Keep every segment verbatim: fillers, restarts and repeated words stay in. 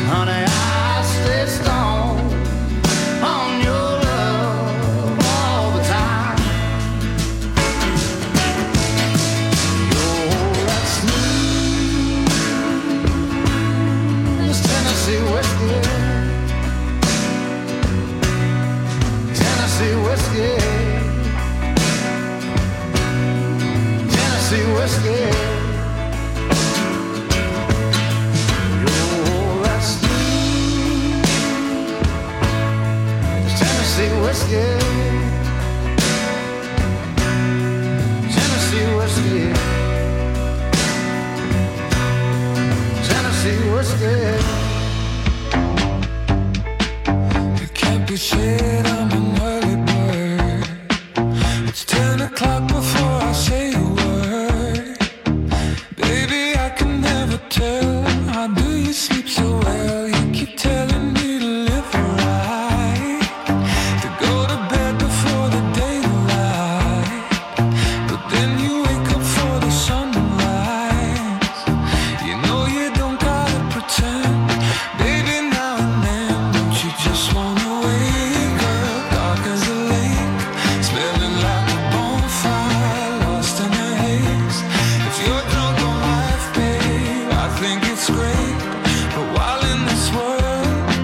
honey, I stay stoned on your love all the time. You're that smooth as Tennessee whiskey, Tennessee whiskey, Tennessee whiskey. Whiskey, Tennessee whiskey, Tennessee whiskey. It can't be said I'm an early bird. It's ten o'clock before I say a word. Baby, I can never tell. How do you sleep so well? You keep telling me to live right. Think it's great, but while in this world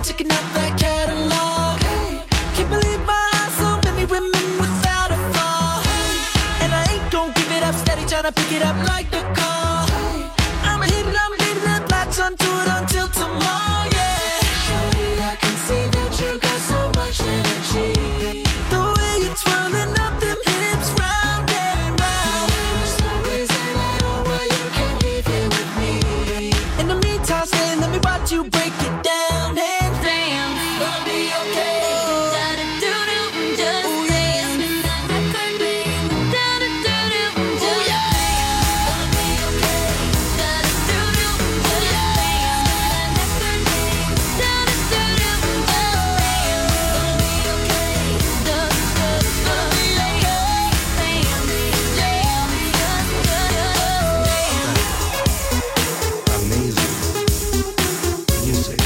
checking out that catalog. Hey, can't believe my eyes, so many women without a flaw. Hey, and I ain't gon' give it up, steady tryna pick it up like the call. Hey, I'm a hit and I'm leaving that lights on, do it until tomorrow, yeah. Shorty, I can see that you got so much energy. The way you're twirling up them hips round and round. There's no reason at all why you can't be here with me. In the meantime, stay, let me watch you break it down. And damn, gonna be okay. Da-da-doo-doo, just ooh, yeah. Da-da-doo-doo, just yeah. Gonna be okay. Da-da-doo-doo, just yeah. Da-da-doo-doo, just gonna be okay. Da-da-doo-doo, gonna be okay. Amazing music.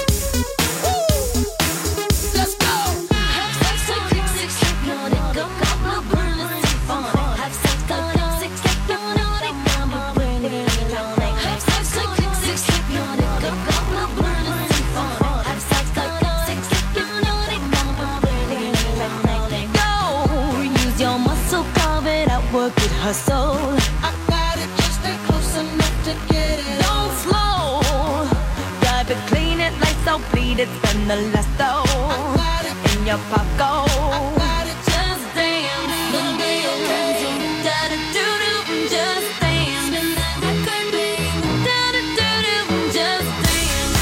Let's go. Have sex, so quick, six, hypnotic, go, go, go, burn the symphonic. Have sex, go, go, six, hypnotic, I'm a burn it, hypnotic. Have sex, so quick, six, hypnotic, go, go, go, burn the symphonic. Have sex, go, go, six, hypnotic, I'm a burn it, hypnotic. Go, use your muscle, carve it out, work it, hustle. I got it, just stay close enough to get it. Don't slow, dive it, clean it, lights out, bleed it, spend the last dough. I got it in your pocket. I got it, just dance, gonna be okay. Da-da-doo-doo, just dance. Da-da-doo-doo, just dance.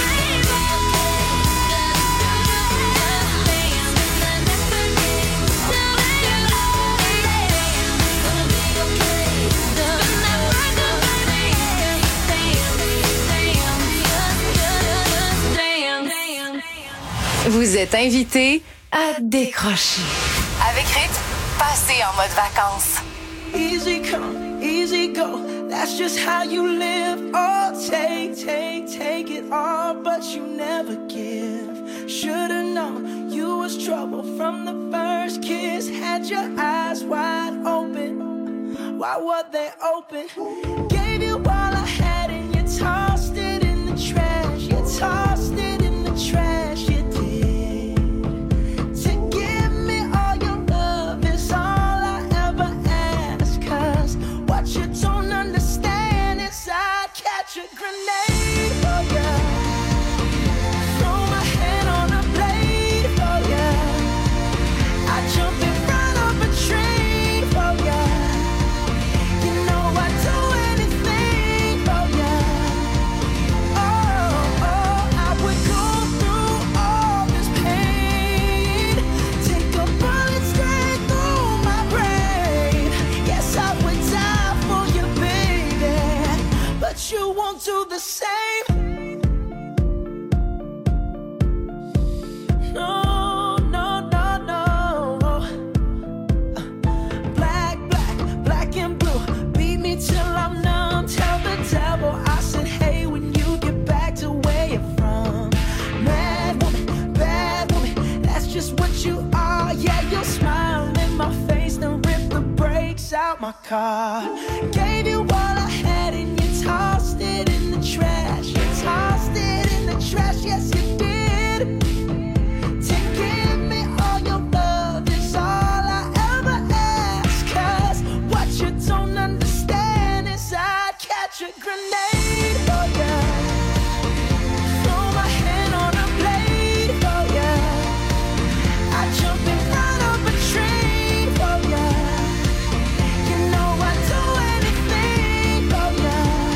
Vous êtes invité à décrocher. Avec Rythme, passez en mode vacances. Easy come, easy go. That's just how you live. Oh, take, take, take it all, but you never give. Should've known you was trouble from the first kiss. Had your eyes wide open. Why were they open? Gave you all I had and you tossed it in the trash. You tossed it in the trash. You did. To give me all your love is all I ever ask. 'Cause what you don't understand is I'd catch a grenade for ya. Throw my head on a blade for ya. I'd jump in front of a train for ya. You know I'd do anything for ya. Oh, oh, I would go through all this pain. Take a bullet straight through my brain. Yes, I would die for you, baby. But you won't do the same. No, no, no, no. Black, black, black and blue. Beat me till I'm numb. Tell the devil I said, hey, when you get back to where you're from. Mad woman, bad woman, that's just what you are. Yeah, you'll smile in my face, then rip the brakes out my car. Gave you all I had and you tossed it in the trash. You tossed it in the trash, yes you did. To give me all your love is all I ever ask. 'Cause what you don't understand is I'd catch a grenade for ya. Throw my hand on a blade for ya. I'd jump in front of a train for ya. You know I'd do anything for ya.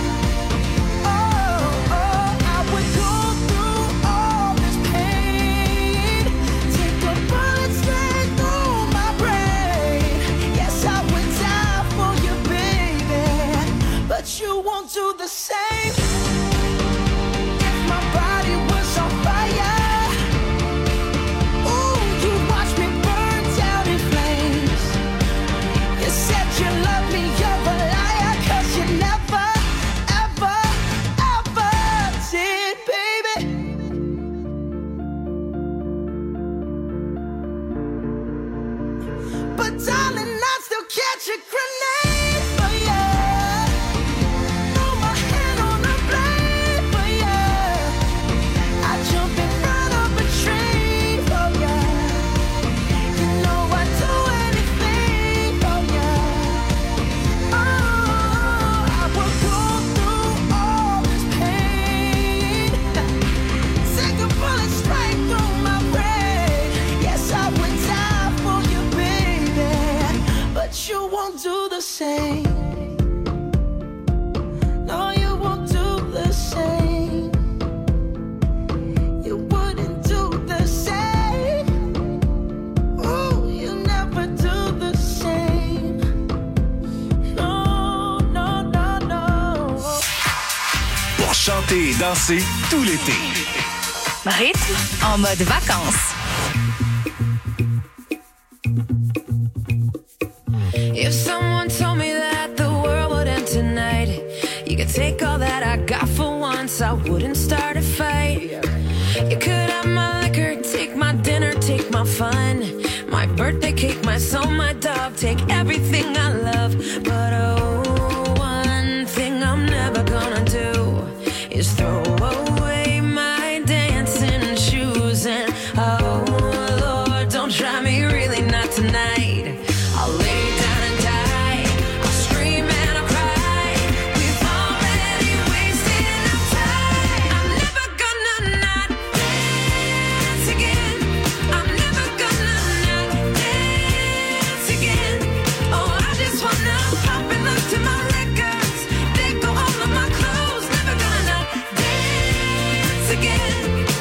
Oh, oh, I would go through all this pain. Take a bullet straight through my brain. Yes, I would die for you, baby. But you won't do the same. If my body was on fire, ooh, you'd watch me burn down in flames. You said you love me, you're a liar. 'Cause you never, ever, ever did, baby. But darling, I'd still catch a grenade for ya. Throw my hand on a blade for ya. I'd jump in front of a chanter et danser tout l'été. Rythme en mode vacances. If someone told me that the world would end tonight, you could take all that I got for once, I wouldn't start a fight. You could have my liquor, take my dinner, take my fun, my birthday cake, my soul, my dog, take everything I love. But oh, one thing I'm never gonna do is throw away my dancing shoes. And oh Lord, don't try me, really not tonight. I'll lay down and die, I'll scream and I'll cry. We've already wasted enough time. I'm never gonna not dance again. I'm never gonna not dance again. Oh, I just wanna pop and look to my records. They go all of my clothes. Never gonna not dance again.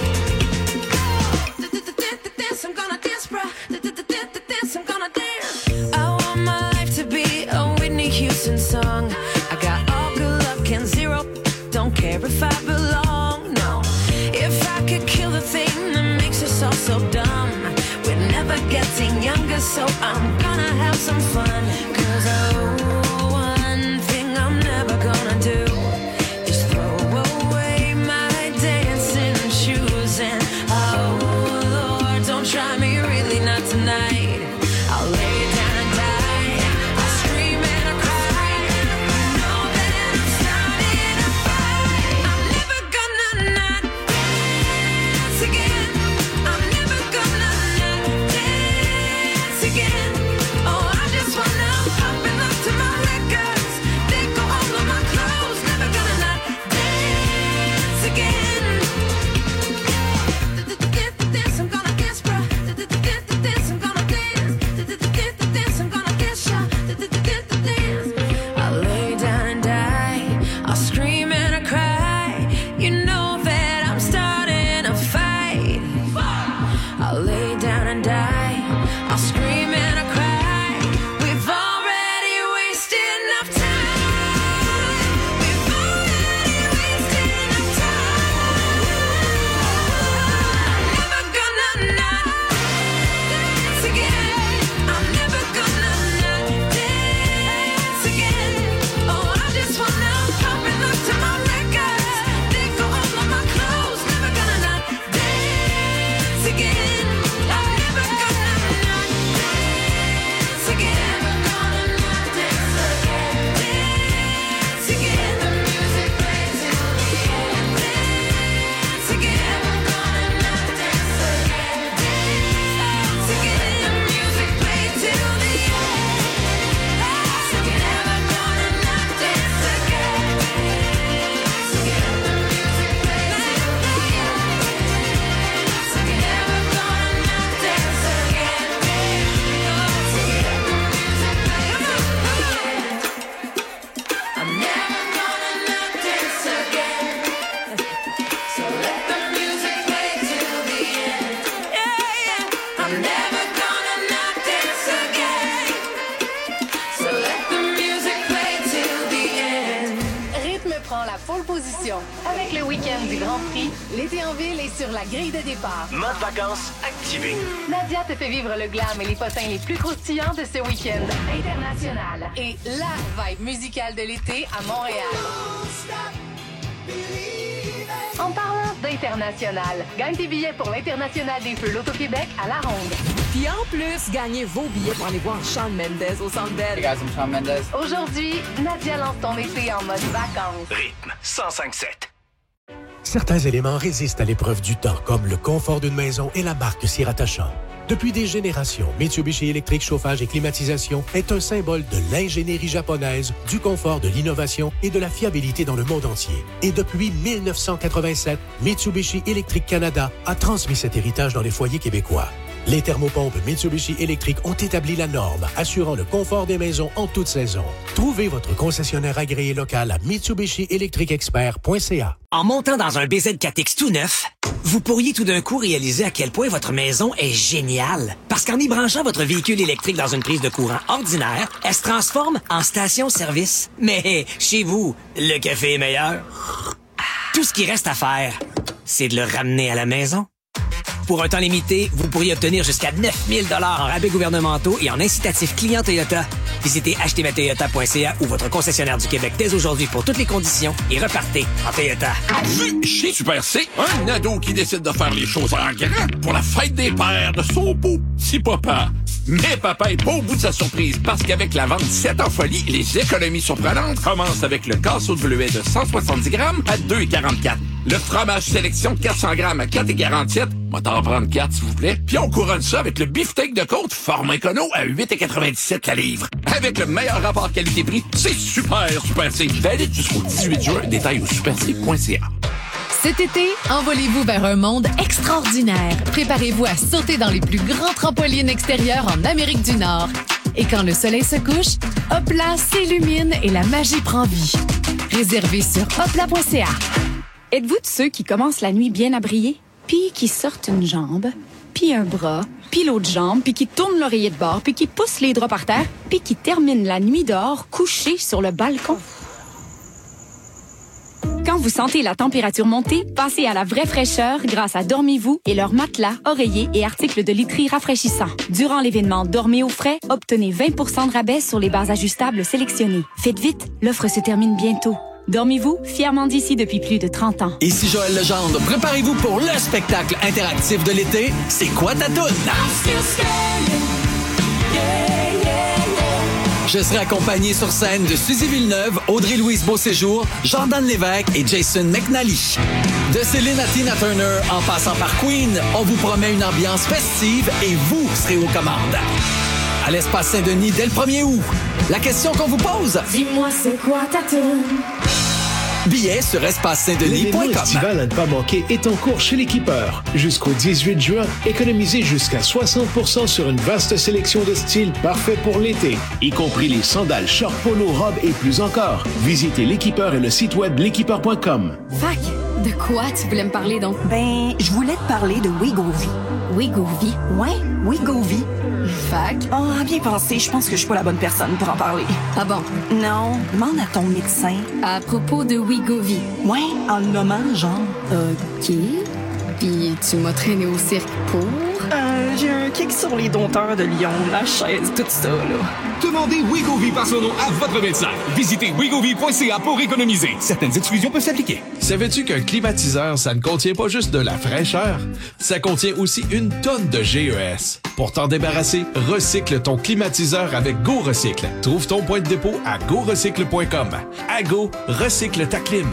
Dance, I'm gonna dance, bruh. Dance, I'm gonna dance. I want my life to be a Whitney Houston song. I got all good luck and zero. Don't care if I belong, no. If I could kill the thing that makes us all so dumb, we're never getting younger, so I'm gonna have some fun. Cause oh, one thing I'm never gonna do is throw away my dancing shoes. And oh Lord, don't try me, really not tonight. I'll lay down and die, I'll scream and I'll cry. You know that I'm starting a fight. I'm never gonna not dance again. I'm never gonna not dance again. Oh, I just wanna pop and look to my records. They go all of my clothes. Never gonna not dance again. Dance, I'm gonna dance, bruh. Dance, I'm gonna dance. Dance, I'm gonna dance, yeah. Dance. I'll lay down and die, I'll scream and I'll cry. You know that I'm starting a fight. I'll lay down and die, I'll scream and I'll cry. We've already wasted enough time. We've already wasted enough time. I'm never gonna not dance again. I'm never gonna not dance again. Oh, I just wanna pop and look to my records. They go all of my clothes. Never gonna not dance again. I'm never gonna not dance again. Never gonna not dance again. Dance again. The music plays till the end. Dance again. Never gonna not dance again. Dance again. The music plays till the end. Dance again. Never gonna not dance again. Dance again. The music plays till the end. Dance again. Never gonna not dance again. Dance again. The music plays till the end. I'm never gonna not dance again. So let the music play till the end. Yeah, yeah. I'm never gonna not dance again. So let the music play till the end. Rythme prend la pole position. Avec le week-end du Grand Prix, l'été en ville est sur la grille de départ. Mode vacances activé. Nadia te fait vivre le glam et les potins les plus croustillants de ce week-end international. Et la vibe musicale de l'été à Montréal. En parlant d'international, gagne tes billets pour l'International des Feux l'Auto-Québec à La Ronde. Puis en plus, gagnez vos billets pour aller voir Shawn Mendes au Centre Bell. Hey guys, I'm Shawn Mendes. Aujourd'hui, Nadia lance ton été en mode vacances. Rythme cent cinq sept. Certains éléments résistent à l'épreuve du temps, comme le confort d'une maison et la marque s'y rattachant. Depuis des générations, Mitsubishi Électrique Chauffage et Climatisation est un symbole de l'ingénierie japonaise, du confort, de l'innovation et de la fiabilité dans le monde entier. Et depuis mille neuf cent quatre-vingt-sept, Mitsubishi Électrique Canada a transmis cet héritage dans les foyers québécois. Les thermopompes Mitsubishi Électrique ont établi la norme, assurant le confort des maisons en toute saison. Trouvez votre concessionnaire agréé local à mitsubishi electric expert point c a. En montant dans un B Z quatre X tout neuf, vous pourriez tout d'un coup réaliser à quel point votre maison est géniale. Parce qu'en y branchant votre véhicule électrique dans une prise de courant ordinaire, elle se transforme en station-service. Mais chez vous, le café est meilleur. Tout ce qui reste à faire, c'est de le ramener à la maison. Pour un temps limité, vous pourriez obtenir jusqu'à neuf mille dollars en rabais gouvernementaux et en incitatifs clients Toyota. Visitez acheter ma toyota point c a ou votre concessionnaire du Québec dès aujourd'hui pour toutes les conditions et repartez en Toyota. Chez Super C, un ado qui décide de faire les choses en grand pour la fête des pères de son beau petit papa. Mais papa est pas au bout de sa surprise parce qu'avec la vente sept en folie, les économies surprenantes commencent avec le casseau de bleuet de cent soixante-dix grammes à deux virgule quarante-quatre. Le fromage sélection de quatre cents grammes à quatre virgule quarante-sept. Moi, t'en prendre quatre, s'il vous plaît. Puis on couronne ça avec le beefsteak de côte format écono à huit virgule quatre-vingt-dix-sept la livre. Avec le meilleur rapport qualité-prix, c'est super, Super C. Valide jusqu'au dix-huit juin. Détails au super c point c a. Cet été, envolez-vous vers un monde extraordinaire. Préparez-vous à sauter dans les plus grands trampolines extérieurs en Amérique du Nord. Et quand le soleil se couche, Hopla s'illumine et la magie prend vie. Réservez sur hopla point c a. Êtes-vous de ceux qui commencent la nuit bien à briller, puis qui sortent une jambe, puis un bras, puis l'autre jambe, puis qui tournent l'oreiller de bord, puis qui poussent les draps par terre, puis qui terminent la nuit dehors couchés sur le balcon? Quand vous sentez la température monter, passez à la vraie fraîcheur grâce à Dormez-vous et leurs matelas, oreillers et articles de literie rafraîchissants. Durant l'événement Dormez au frais, obtenez vingt pour cent de rabais sur les bases ajustables sélectionnées. Faites vite, l'offre se termine bientôt. Dormez-vous, fièrement d'ici depuis plus de trente ans. Ici Joël Legendre, préparez-vous pour le spectacle interactif de l'été. C'est quoi ta toune? Je serai accompagné sur scène de Suzy Villeneuve, Audrey-Louise Beauséjour, Jordan Lévesque et Jason McNally. De Céline à Tina Turner, en passant par Queen, on vous promet une ambiance festive et vous serez aux commandes. À l'Espace Saint-Denis dès le premier août. La question qu'on vous pose: Dis-moi c'est quoi ta toune? Billets sur espace saint denis point com. L'événement estival à ne pas manquer est en cours chez l'Équipeur. Jusqu'au dix-huit juin, économisez jusqu'à soixante pour cent sur une vaste sélection de styles parfaits pour l'été, y compris les sandales, shorts, polo, robes et plus encore. Visitez l'Équipeur et le site web l'équipeur point com. Fac, de quoi tu voulais me parler donc? Ben, je voulais te parler de Wegovy. Wegovy? Ouais, Wegovy. Fac? Oh, à bien penser, je pense que je suis pas la bonne personne pour en parler. Ah bon? Non, demande à ton médecin. À propos de Wegovy? Ouais, en le nommant, genre. OK. Puis tu m'as traîné au cirque pour? Euh, j'ai un kick sur les dompteurs de Lyon, la chaise, tout ça, là. Demandez Wegovy par son nom à votre médecin. Visitez wegovy point c a pour économiser. Certaines exclusions peuvent s'appliquer. Savais-tu qu'un climatiseur, ça ne contient pas juste de la fraîcheur? Ça contient aussi une tonne de G E S. Pour t'en débarrasser, recycle ton climatiseur avec Go Recycle. Trouve ton point de dépôt à go recycle point com. À Go, recycle ta clim.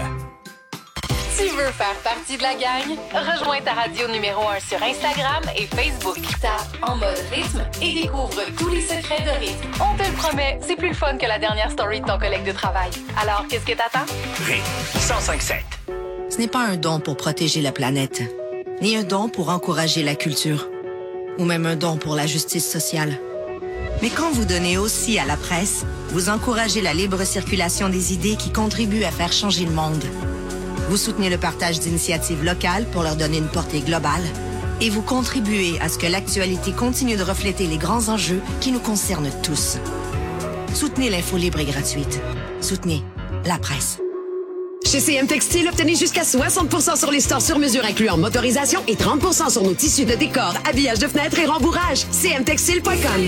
Tu veux faire partie de la gang? Rejoins ta radio numéro un sur Instagram et Facebook. Tape en mode rythme et découvre tous les secrets de rythme. On te le promet, c'est plus le fun que la dernière story de ton collègue de travail. Alors, qu'est-ce que t'attends? Rythme cent cinq sept. Ce n'est pas un don pour protéger la planète, ni un don pour encourager la culture, ou même un don pour la justice sociale. Mais quand vous donnez aussi à la presse, vous encouragez la libre circulation des idées qui contribuent à faire changer le monde. Vous soutenez le partage d'initiatives locales pour leur donner une portée globale. Et vous contribuez à ce que l'actualité continue de refléter les grands enjeux qui nous concernent tous. Soutenez l'info libre et gratuite. Soutenez la presse. Chez C M Textile, obtenez jusqu'à soixante pour cent sur les stores sur mesure incluant motorisation et trente pour cent sur nos tissus de décor, habillage de fenêtres et rembourrage. C M textile point com.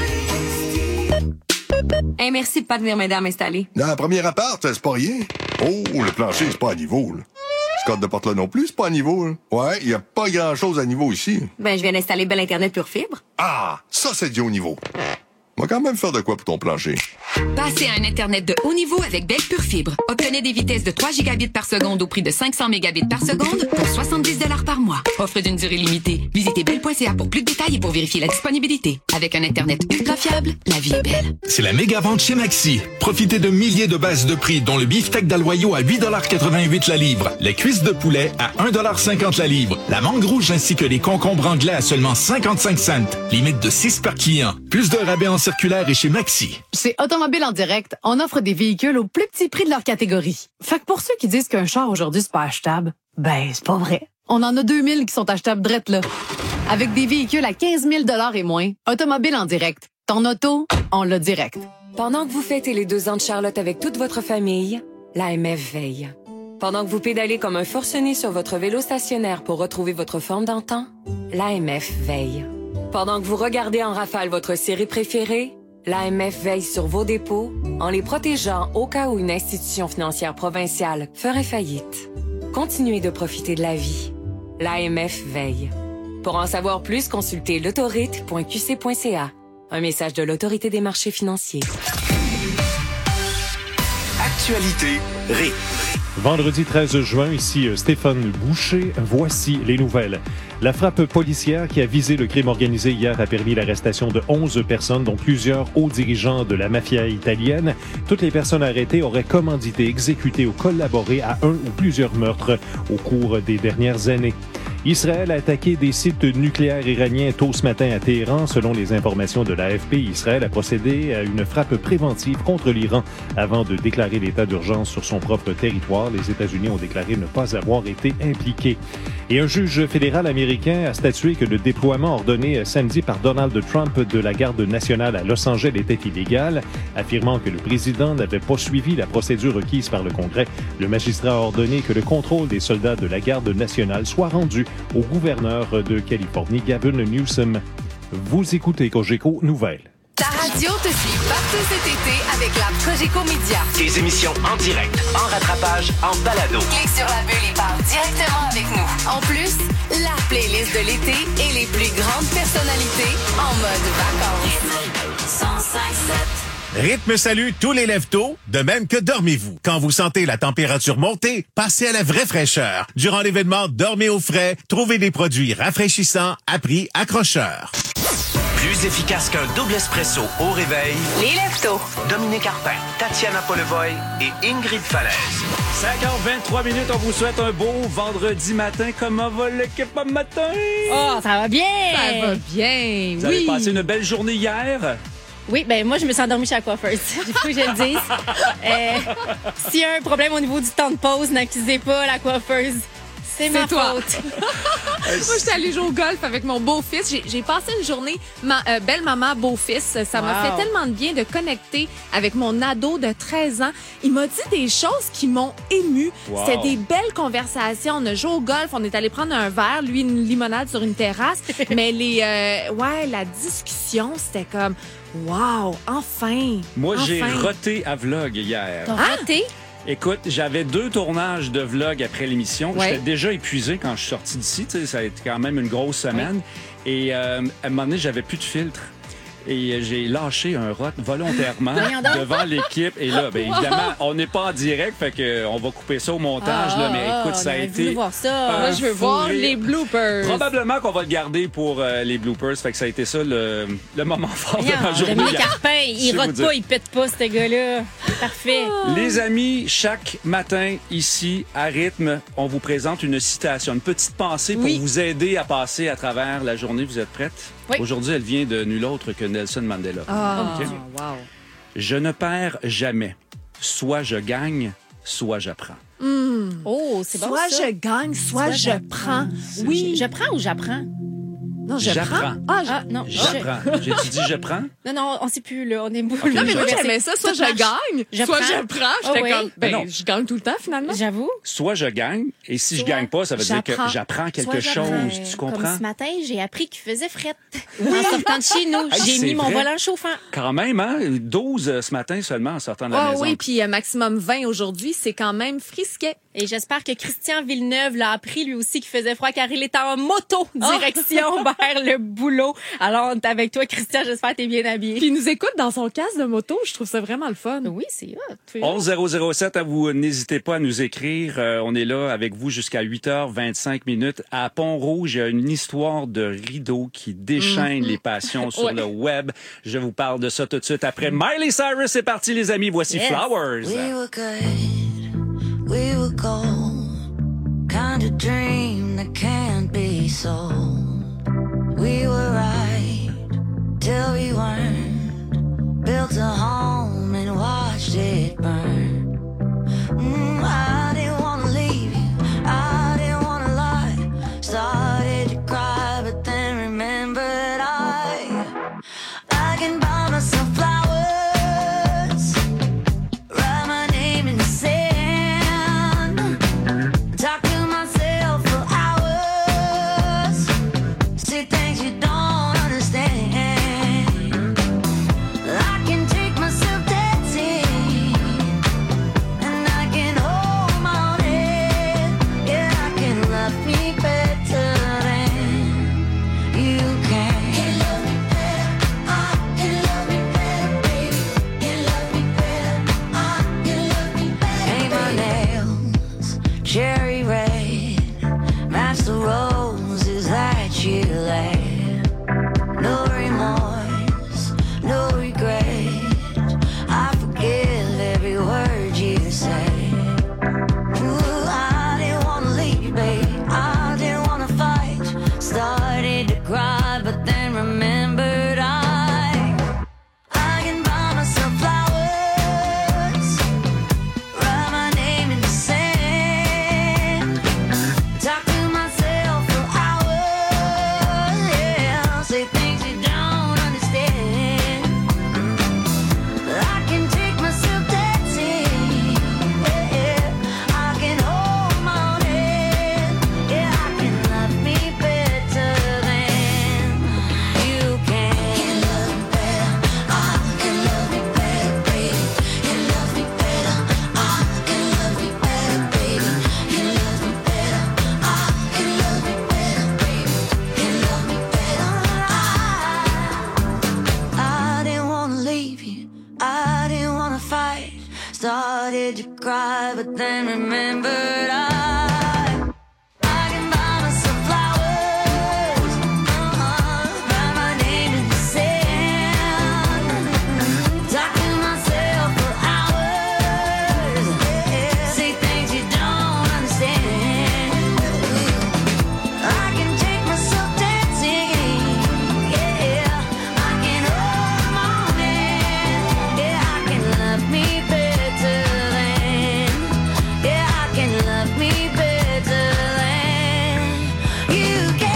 Hey, merci de pas tenir mesdames installées. Dans la première appart, c'est pas rien. Oh, le plancher, c'est pas à niveau, là. Ce code de porte-là non plus, c'est pas à niveau, là. Ouais, il y a pas grand-chose à niveau ici. Ben, je viens d'installer Belle Internet Pure Fibre. Ah, ça, c'est du haut niveau. On va quand même faire de quoi pour ton plancher. Passez à un Internet de haut niveau avec Belle Pure Fibre. Obtenez des vitesses de trois gigabits par seconde au prix de cinq cents mégabits par seconde pour soixante-dix dollars par mois. Offre d'une durée limitée. Visitez belle point c a pour plus de détails et pour vérifier la disponibilité. Avec un Internet ultra fiable, la vie est belle. C'est la méga vente chez Maxi. Profitez de milliers de bases de prix, dont le beefsteak d'Aloyau à huit dollars quatre-vingt-huit la livre, les cuisses de poulet à un dollar cinquante la livre, la mangue rouge ainsi que les concombres anglais à seulement cinquante-cinq cents. Limite de six par client. Plus de rabais en circulaire et chez Maxi. Chez Automobile en direct, on offre des véhicules au plus petit prix de leur catégorie. Fait que pour ceux qui disent qu'un char aujourd'hui c'est pas achetable, ben c'est pas vrai. On en a deux mille qui sont achetables drette là. Avec des véhicules à quinze mille dollars et moins, Automobile en direct. Ton auto, on l'a direct. Pendant que vous fêtez les deux ans de Charlotte avec toute votre famille, l'A M F veille. Pendant que vous pédalez comme un forcené sur votre vélo stationnaire pour retrouver votre forme d'antan, l'A M F veille. Pendant que vous regardez en rafale votre série préférée, l'A M F veille sur vos dépôts en les protégeant au cas où une institution financière provinciale ferait faillite. Continuez de profiter de la vie. L'A M F veille. Pour en savoir plus, consultez l'autorite point q c point c a. Un message de l'Autorité des marchés financiers. Actualité rythme. Vendredi treize juin, ici Stéphane Boucher. Voici les nouvelles. La frappe policière qui a visé le crime organisé hier a permis l'arrestation de onze personnes, dont plusieurs hauts dirigeants de la mafia italienne. Toutes les personnes arrêtées auraient commandité, exécuté ou collaboré à un ou plusieurs meurtres au cours des dernières années. Israël a attaqué des sites nucléaires iraniens tôt ce matin à Téhéran. Selon les informations de l'A F P, Israël a procédé à une frappe préventive contre l'Iran avant de déclarer l'état d'urgence sur son propre territoire. Les États-Unis ont déclaré ne pas avoir été impliqués. Et un juge fédéral américain a statué que le déploiement ordonné samedi par Donald Trump de la garde nationale à Los Angeles était illégal, affirmant que le président n'avait pas suivi la procédure requise par le Congrès. Le magistrat a ordonné que le contrôle des soldats de la garde nationale soit rendu au gouverneur de Californie, Gavin Newsom. Vous écoutez Cogeco Nouvelles. Ta radio te suit partout cet été avec la Cogeco Média. Des émissions en direct, en rattrapage, en balado. Clique sur la bulle et parle directement avec nous. En plus, la playlist de l'été et les plus grandes personnalités en mode vacances. cent cinq sept. Rythme salue tous les lève-tôt, de même que dormez-vous. Quand vous sentez la température monter, passez à la vraie fraîcheur. Durant l'événement Dormez au frais, trouvez des produits rafraîchissants à prix accrocheur. Plus efficace qu'un double espresso au réveil. Les lève-tôt. Dominique Arpin, Tatiana Polevoy et Ingrid Falaise. cinq heures vingt-trois minutes, on vous souhaite un beau vendredi matin. Comment va l'équipe un matin? Oh, ça va bien! Ça va bien, Vous oui. avez passé une belle journée hier? Oui, ben moi, je me suis endormie chez la coiffeuse. Il faut que je le dise. Euh, S'il y a un problème au niveau du temps de pause, n'accusez pas la coiffeuse. C'est ma toi. faute. Moi, j'étais allée jouer au golf avec mon beau-fils. J'ai, j'ai passé une journée ma, euh, belle maman, beau-fils. Ça Wow. m'a fait tellement de bien de connecter avec mon ado de treize ans. Il m'a dit des choses qui m'ont émue. Wow. C'était des belles conversations. On a joué au golf, on est allé prendre un verre, lui une limonade sur une terrasse. Mais les, euh, ouais, la discussion, c'était comme, wow, enfin. Moi, enfin. j'ai roté à vlog hier. T'as roté? Écoute, j'avais deux tournages de vlog après l'émission. Ouais. J'étais déjà épuisé quand je suis sorti d'ici. Tu sais, ça a été quand même une grosse semaine. Et euh, à un moment donné, j'avais plus de filtre. Et j'ai lâché un rot volontairement Voyons donc. devant l'équipe. Et là, bien évidemment, on n'est pas en direct, fait que on va couper ça au montage. Ah, là, mais écoute, on ça a aurait été. voulu voir ça. un Moi, je veux fou voir rire. les bloopers. Probablement qu'on va le garder pour euh, les bloopers. Fait que ça a été ça le, le moment fort de Voyons, ma journée. Dominique hier. Arpin, Je il sais rote vous dire. pas, il pète pas, ce gars-là. Parfait. Les amis, chaque matin, ici, à Rythme, on vous présente une citation, une petite pensée pour Oui. vous aider à passer à travers la journée. Vous êtes prête? Oui. Aujourd'hui, elle vient de nul autre que Nelson Mandela. Ah, OK? wow. Je ne perds jamais. Soit je gagne, soit j'apprends. Hmm. Oh, c'est bon, Soit ça. je gagne, soit, Soit je j'apprends. prends. Oui. Je, je prends ou j'apprends? Non, je J'apprends. prends. Ah, je... Ah, non. J'apprends. J'ai-tu dit je prends? Non, non, on sait plus, là. On est beaucoup. Ok, Non, mais moi, je- j'aimais ça. Soit Tout je marche. gagne, Je soit prends. je prends. Ah J'étais oui? comme, ben, Non. je gagne tout le temps, finalement. J'avoue. Soit je gagne, et si je Soit gagne pas, ça veut dire que j'apprends. j'apprends quelque Soit chose. j'apprends. Tu Comme comprends? ce matin, j'ai appris qu'il faisait frette. En sortant de chez nous, Hey, j'ai c'est mis mon vrai. volant chauffant. Quand même, hein? douze euh, ce matin seulement en sortant de la Ah maison. oui, puis euh, maximum vingt aujourd'hui, c'est quand même frisquet. Et j'espère que Christian Villeneuve l'a appris lui aussi qu'il faisait froid car il est en moto Oh. direction vers le boulot. Alors, on est avec toi, Christian. J'espère que t'es bien habillé. Puis il nous écoute dans son casque de moto. Je trouve ça vraiment le fun. Oui, c'est hot. onze zéro zéro sept, à vous, n'hésitez pas à nous écrire. Euh, on est là avec vous jusqu'à huit heures vingt-cinq minutes. À Pont-Rouge, il y a une histoire de rideau qui déchaîne Mhm. les passions sur Ouais. le web. Je vous parle de ça tout de suite après. Miley Cyrus, c'est parti les amis. Voici Yes. Flowers. We were good, we were gold. Kind of dream that can't be sold. We were right till we weren't. Built a home and watched it burn. Mm, I didn't wanna leave you, I didn't wanna lie. Started to cry, but then remembered I I can buy myself flowers, write my name in the sand. you left. No remorse, no regret. I forgive every word you say. Ooh, I didn't wanna leave, babe. I didn't wanna fight. Started to cry, but then remembered I I can buy myself flowers, write my name in the sand, talk to myself for hours, yeah, say things you don't understand. I can take myself dancing, yeah, yeah. I can hold my own hand, yeah, I can love me better than you can. You love me better, I can love me better, baby. You love me better, I can love me better, baby. You love me better, I can love me better, baby. You love me better, I I didn't wanna leave you, I didn't wanna fight. Started to cry, but then remembered I I can buy myself flowers, uh-huh, write my name in the sand, talk to myself for hours, yeah, say things you don't understand. I can take myself dancing, yeah, I can hold my own hand, yeah, I can love me better than, yeah, I can love me better than you can.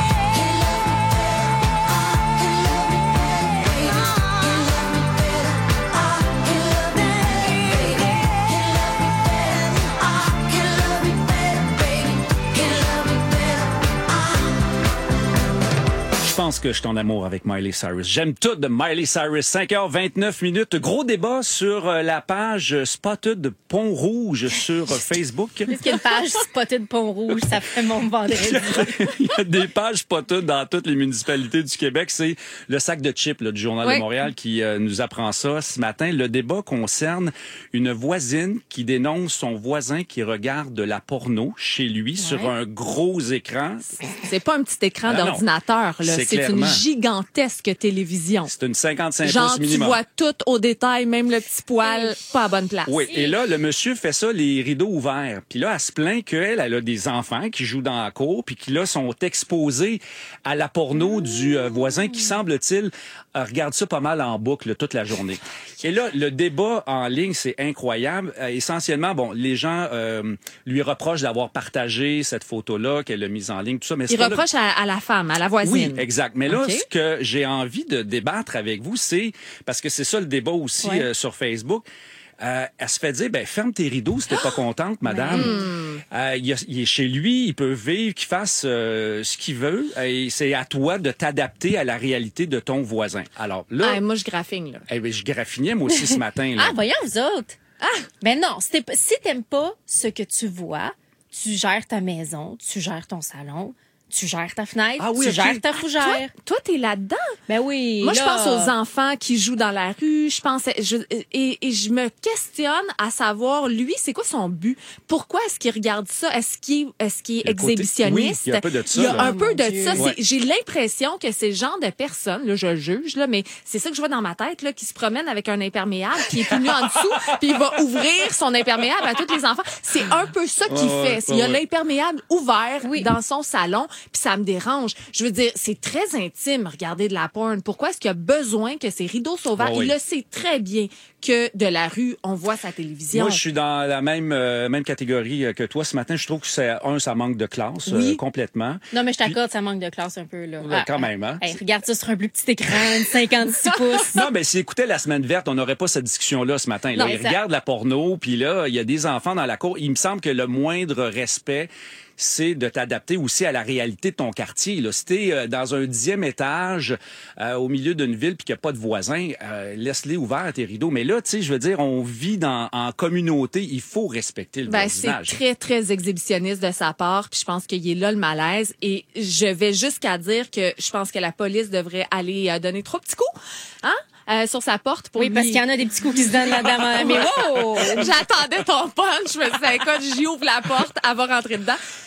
Je pense que je suis en amour avec Miley Cyrus. J'aime tout de Miley Cyrus. cinq heures vingt-neuf minutes. Gros débat sur euh, la page Spotted Pont-Rouge sur euh, Facebook. Est-ce qu'il y a une page Spotted Pont-Rouge? Ça fait mon vendredi. Il y a des pages Spotted dans toutes les municipalités du Québec. C'est le sac de chips là, du Journal Oui. de Montréal qui euh, nous apprend ça ce matin. Le débat concerne une voisine qui dénonce son voisin qui regarde de la porno chez lui sur un gros écran. C'est pas un petit écran Ah non. d'ordinateur, là. C'est C'est une clairement. gigantesque télévision. C'est une cinquante-cinq Genre, pouces tu minimum. vois tout au détail, même le petit poil, pas à bonne place. Oui, et là, le monsieur fait ça, les rideaux ouverts. Puis là, elle se plaint qu'elle, elle a des enfants qui jouent dans la cour, puis qui, là, sont exposés à la porno du euh, voisin qui, semble-t-il, euh, regarde ça pas mal en boucle toute la journée. Et là, le débat en ligne, c'est incroyable. Euh, essentiellement, bon, les gens euh, lui reprochent d'avoir partagé cette photo-là, qu'elle a mise en ligne, tout ça. Mais Il c'est pas reproche à, à la femme, à la voisine. Oui, exact. Mais là, OK. ce que j'ai envie de débattre avec vous, c'est, parce que c'est ça le débat aussi Ouais. euh, sur Facebook, euh, elle se fait dire, ben ferme tes rideaux si t'es pas contente, madame. Hmm. Euh, il, y a- il est chez lui, il peut vivre, qu'il fasse euh, ce qu'il veut, et c'est à toi de t'adapter à la réalité de ton voisin. Alors là, Ah, moi, je graffine, là. eh ben, je graffinais moi aussi ce matin. Là. Ah, voyons, vous autres. Ah, ben non, si t'es- si t'aimes pas ce que tu vois, tu gères ta maison, tu gères ton salon, tu gères ta fenêtre, Ah oui, tu ok. gères ta Ah, fougère. toi, toi, t'es là-dedans. Ben oui. Moi, je là. pense aux enfants qui jouent dans la rue. Je pense, je, et, et je me questionne à savoir, lui, c'est quoi son but? Pourquoi est-ce qu'il regarde ça? Est-ce qu'il est, qu'il est Il y a le côté- exhibitionniste? oui, il y a un peu de ça, Il y a là. un Oh, peu mon de Dieu. ça. Ouais. C'est- J'ai l'impression que c'est le genre de personne, là, je juge, là, mais c'est ça que je vois dans ma tête, là, qui se promène avec un imperméable, qui est tout nu en dessous, puis il va ouvrir son imperméable à tous les enfants. C'est un peu ça qu'il Ouais, ouais, fait. Il y a ouais. l'imperméable ouvert Oui. dans son salon, puis ça me dérange. Je veux dire, c'est très intime, regarder de la porn. Pourquoi est-ce qu'il y a besoin que ces rideaux soient ouverts? Ouais, oui. Il le sait très bien que de la rue, on voit sa télévision. Moi, je suis dans la même euh, même catégorie euh, que toi ce matin. Je trouve que c'est un, ça manque de classe Oui. euh, complètement. Non, mais je t'accorde, ça manque de classe un peu, là. Ouais, quand même, hein? Hey, regarde ça sur un plus petit écran, une cinquante-six pouces. Non, mais s'il écoutait la semaine verte, on n'aurait pas cette discussion-là ce matin. Là, Non, il exact. regarde la porno, puis là, il y a des enfants dans la cour. Il me semble que le moindre respect, c'est de t'adapter aussi à la réalité de ton quartier. Là. Si t'es euh, dans un dixième étage, euh, au milieu d'une ville, puis qu'il n'y a pas de voisins, euh, laisse-les ouverts tes rideaux. Mais là, tu sais, je veux dire, on vit dans, en communauté. Il faut respecter le Ben, c'est voisinage. très, très exhibitionniste de sa part, puis je pense qu'il est là le malaise. Et je vais jusqu'à dire que je pense que la police devrait aller euh, donner trois petits coups, hein? Euh, sur sa porte pour Oui, lui... parce qu'il y en a des petits coups qui se donnent là-dedans. Mais wow! J'attendais ton punch. Je me disais, écoute, j'y ouvre la porte, elle va rentrer dedans.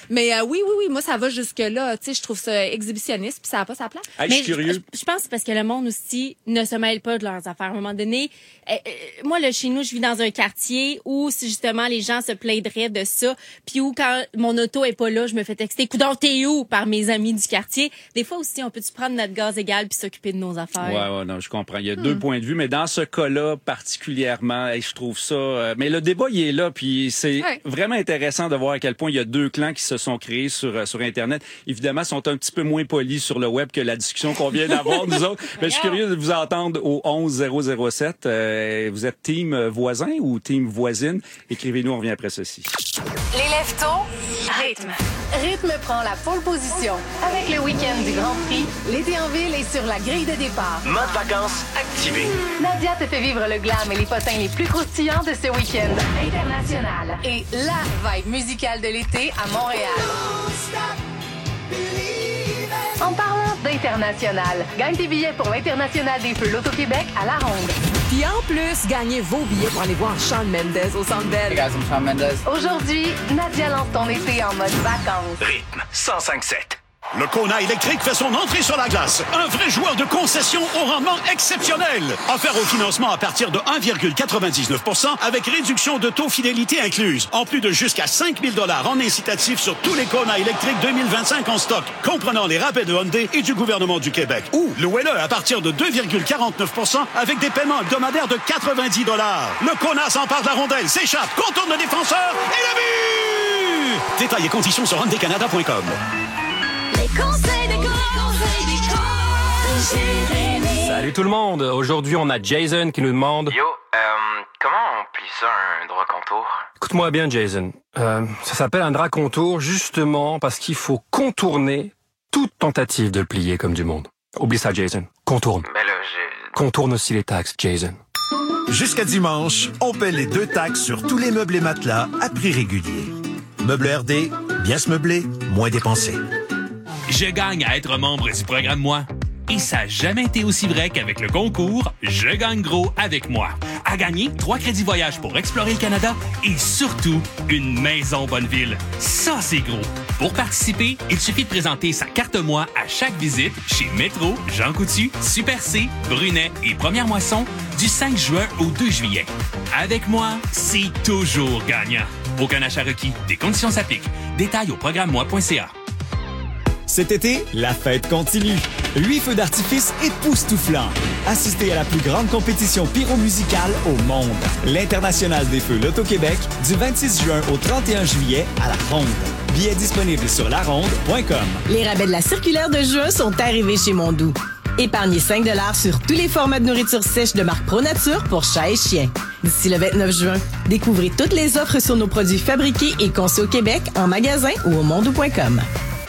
Mais euh, oui, oui, oui, moi, ça va jusque-là. Tu sais, je trouve ça exhibitionniste, puis ça n'a pas sa place. Hey, mais je suis curieux. Je, je pense que c'est parce que le monde aussi ne se mêle pas de leurs affaires. À un moment donné, euh, euh, moi, là, chez nous, je vis dans un quartier où, si justement, les gens se plaindraient de ça, puis où, quand mon auto est pas là, je me fais texter « Coudonc, t'es où? » par mes amis du quartier. Des fois aussi, on peut-tu prendre notre gaz égal puis s'occuper de nos affaires? Ouais, ouais, non, je comprends. Il y a Hmm. deux points de vue, mais dans ce cas-là, particulièrement, hey, je trouve ça... euh, mais le débat, il est là, puis c'est Ouais. vraiment intéressant de voir à quel point il y a deux clans qui se sont créés sur, euh, sur Internet. Évidemment, ils sont un petit peu moins polis sur le web que la discussion qu'on vient d'avoir, nous autres. Mais je suis curieux de vous entendre au onze zéro zéro sept. Euh, vous êtes team voisin ou team voisine? Écrivez-nous, on revient après ceci. Les lève-tôt, rythme. Rythme prend la pole position. Avec le week-end du Grand Prix, l'été en ville est sur la grille de départ. Mode vacances activé. Nadia te fait vivre le glam et les potins les plus croustillants de ce week-end international. Et la vibe musicale de l'été à Montréal. En parlant d'international, gagne tes billets pour l'International des Feux L'Auto-Québec à La Ronde. Puis en plus, gagnez vos billets pour aller voir Shawn Mendes au Centre Bell. Hey guys, I'm Shawn Mendes. Aujourd'hui, Nadia lance ton été en mode vacances. Rythme cent cinq sept. Le Kona électrique fait son entrée sur la glace. Un vrai joueur de concession au rendement exceptionnel. Offert au financement à partir de un virgule quatre-vingt-dix-neuf pour cent avec réduction de taux fidélité incluse. En plus de jusqu'à cinq mille dollars en incitatif sur tous les Kona électriques deux mille vingt-cinq en stock, comprenant les rabais de Hyundai et du gouvernement du Québec. Ou louez-le à partir de deux virgule quarante-neuf pour cent avec des paiements hebdomadaires de quatre-vingt-dix dollars. Le Kona s'empare de la rondelle, s'échappe, contourne le défenseur et la but! Détails et conditions sur hyundai canada point com. Les conseils des conseils des Jérémy. Salut tout le monde! Aujourd'hui, on a Jason qui nous demande... Yo, euh, comment on plie ça, un droit contour? Écoute-moi bien, Jason. Euh, ça s'appelle un drap contour justement parce qu'il faut contourner toute tentative de le plier comme du monde. Oublie ça, Jason. Contourne. Ben là, j'ai... Contourne aussi les taxes, Jason. Jusqu'à dimanche, on paie les deux taxes sur tous les meubles et matelas à prix régulier. Meubles R D, bien se meubler, moins dépenser. Je gagne à être membre du programme Moi. Et ça n'a jamais été aussi vrai qu'avec le concours Je gagne gros avec moi. À gagner, trois crédits voyage pour explorer le Canada et surtout une maison Bonneville. Ça, c'est gros. Pour participer, il suffit de présenter sa carte Moi à chaque visite chez Métro, Jean Coutu, Super C, Brunet et Première Moisson du cinq juin au deux juillet. Avec moi, c'est toujours gagnant. Aucun achat requis. Des conditions s'appliquent. Détails au programme moi point c a. Cet été, la fête continue. Huit feux d'artifice époustouflants. Assistez à la plus grande compétition pyromusicale au monde. L'International des Feux L'Auto-Québec, du vingt-six juin au trente et un juillet à La Ronde. Billets disponibles sur la ronde point com. Les rabais de la circulaire de juin sont arrivés chez Mondou. Épargnez cinq dollars sur tous les formats de nourriture sèche de marque Pro Nature pour chat et chien. D'ici le vingt-neuf juin, découvrez toutes les offres sur nos produits fabriqués et conçus au Québec en magasin ou au mondou point com.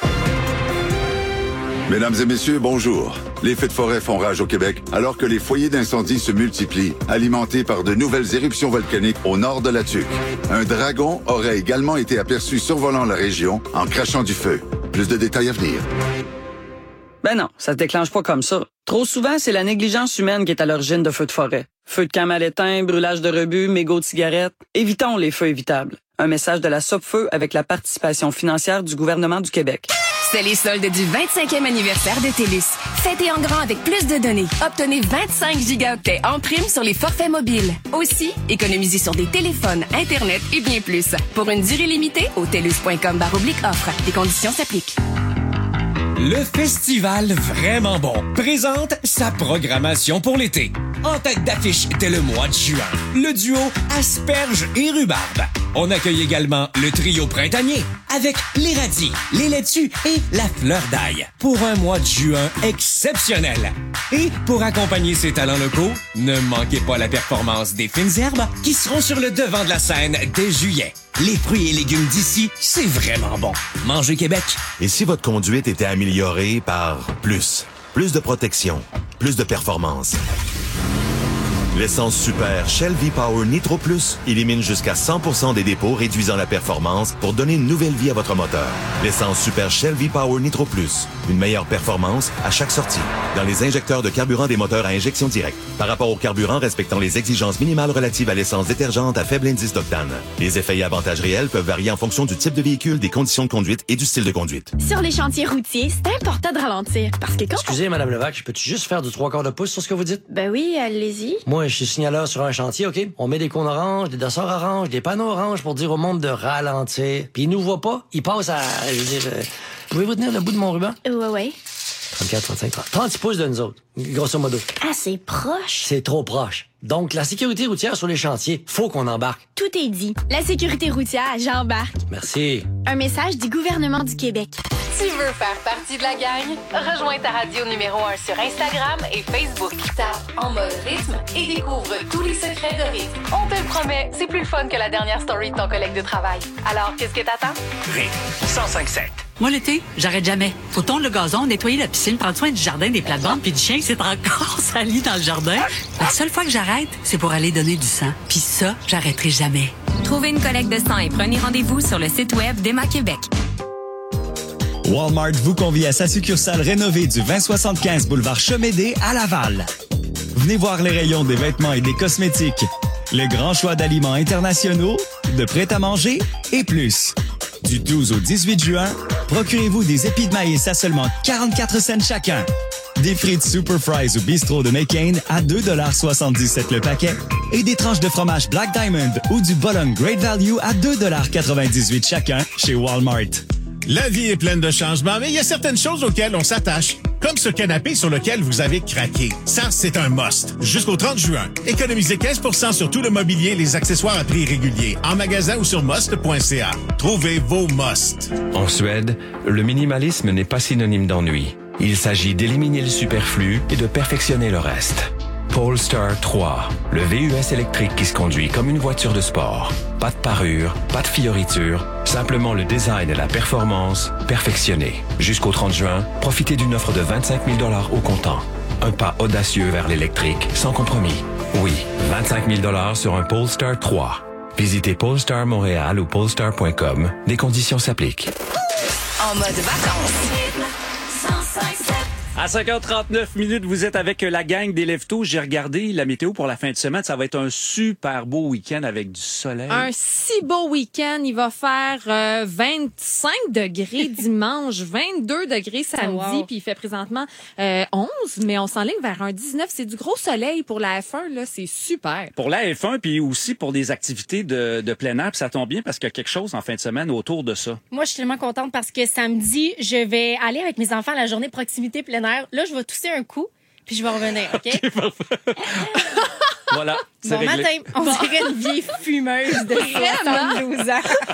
Mesdames et messieurs, bonjour. Les feux de forêt font rage au Québec alors que les foyers d'incendie se multiplient, alimentés par de nouvelles éruptions volcaniques au nord de la Tuque. Un dragon aurait également été aperçu survolant la région en crachant du feu. Plus de détails à venir. Ben non, ça se déclenche pas comme ça. Trop souvent, c'est la négligence humaine qui est à l'origine de feux de forêt. Feux de camp mal éteints, brûlage de rebut, mégots de cigarettes. Évitons les feux évitables. Un message de la Sopfeu avec la participation financière du gouvernement du Québec. C'est les soldes du vingt-cinquième anniversaire de TELUS. Fêtez en grand avec plus de données. Obtenez vingt-cinq gigaoctets en prime sur les forfaits mobiles. Aussi, économisez sur des téléphones, Internet et bien plus. Pour une durée limitée, au telus point com barre oblique offre. Les conditions s'appliquent. Le festival Vraiment Bon présente sa programmation pour l'été. En tête d'affiche dès le mois de juin, le duo Asperges et Rhubarbe. On accueille également le trio printanier avec les radis, les laitues et la fleur d'ail pour un mois de juin exceptionnel. Et pour accompagner ces talents locaux, ne manquez pas la performance des fines herbes qui seront sur le devant de la scène dès juillet. Les fruits et légumes d'ici, c'est vraiment bon. Mangez Québec. Et si votre conduite était améliorée par plus? Plus de protection, plus de performance. L'essence super Shell V-Power Nitro Plus élimine jusqu'à cent pour cent des dépôts, réduisant la performance pour donner une nouvelle vie à votre moteur. L'essence super Shell V-Power Nitro Plus. Une meilleure performance à chaque sortie. Dans les injecteurs de carburant des moteurs à injection directe. Par rapport au carburant respectant les exigences minimales relatives à l'essence détergente à faible indice d'octane. Les effets et avantages réels peuvent varier en fonction du type de véhicule, des conditions de conduite et du style de conduite. Sur les chantiers routiers, c'est important de ralentir. Parce que quand... Excusez, Madame Levac, peux-tu juste faire du trois quarts de pouce sur ce que vous dites? Ben oui, allez-y. Moi, je suis signaleur sur un chantier, OK? On met des cônes oranges, des dossards oranges, des panneaux oranges pour dire au monde de ralentir. Puis ils nous voient pas, ils passent à... Je veux dire... Euh, pouvez-vous tenir le bout de mon ruban? Ouais, ouais. trente-quatre, trente-cinq, trente. trente pouces de nous autres, grosso modo. Ah, c'est proche. C'est trop proche. Donc, la sécurité routière sur les chantiers, faut qu'on embarque. Tout est dit. La sécurité routière, j'embarque. Merci. Un message du gouvernement du Québec. Tu veux faire partie de la gang? Rejoins ta radio numéro un sur Instagram et Facebook. Tape En mode rythme et découvre tous les secrets de rythme. On te le promet, c'est plus le fun que la dernière story de ton collègue de travail. Alors, qu'est-ce que t'attends? Rythme cent cinq sept. Moi, l'été, j'arrête jamais. Faut tondre le gazon, nettoyer la piscine, prendre soin du jardin, des plates-bandes, puis du chien qui s'est encore sali dans le jardin. La seule fois que j'arrête, c'est pour aller donner du sang. Puis ça, j'arrêterai jamais. Trouvez une collecte de sang et prenez rendez-vous sur le site web d'Emma Québec. Walmart vous convie à sa succursale rénovée du vingt soixante-quinze boulevard Chemédé à Laval. Venez voir les rayons des vêtements et des cosmétiques, le grand choix d'aliments internationaux, de prêt-à-manger et plus. Du douze au dix-huit juin, procurez-vous des épis de maïs à seulement quarante-quatre cents chacun. Des frites Super Fries ou Bistro de McCain à deux dollars soixante-dix-sept le paquet. Et des tranches de fromage Black Diamond ou du Boulogne Great Value à deux dollars quatre-vingt-dix-huit chacun chez Walmart. La vie est pleine de changements, mais il y a certaines choses auxquelles on s'attache. Comme ce canapé sur lequel vous avez craqué. Ça, c'est un must. Jusqu'au trente juin, économisez quinze pour cent sur tout le mobilier et les accessoires à prix régulier. En magasin ou sur must point c a. Trouvez vos must. En Suède, le minimalisme n'est pas synonyme d'ennui. Il s'agit d'éliminer le superflu et de perfectionner le reste. Polestar trois, le V U S électrique qui se conduit comme une voiture de sport. Pas de parure, pas de fioriture, simplement le design et la performance perfectionnés. Jusqu'au trente juin, profitez d'une offre de vingt-cinq mille dollars au comptant. Un pas audacieux vers l'électrique, sans compromis. Oui, vingt-cinq mille dollars sur un Polestar trois. Visitez Polestar Montréal ou polestar point com. Des conditions s'appliquent. En mode vacances. À cinq heures trente-neuf minutes, vous êtes avec la gang des Lève-Tôt. J'ai regardé la météo pour la fin de semaine. Ça va être un super beau week-end avec du soleil. Un si beau week-end. Il va faire euh, vingt-cinq degrés dimanche, vingt-deux degrés samedi, oh, wow. Puis il fait présentement euh, onze, mais on s'enligne vers un dix-neuf. C'est du gros soleil pour la F un, là. C'est super. Pour la F un, puis aussi pour des activités de, de plein air. Puis ça tombe bien parce qu'il y a quelque chose en fin de semaine autour de ça. Moi, je suis tellement contente parce que samedi, je vais aller avec mes enfants à la journée proximité plein air. Là, je vais tousser un coup, puis je vais revenir, OK? Okay, voilà, c'est bon réglé. Matin, on dirait une vieille fumeuse de soixante-douze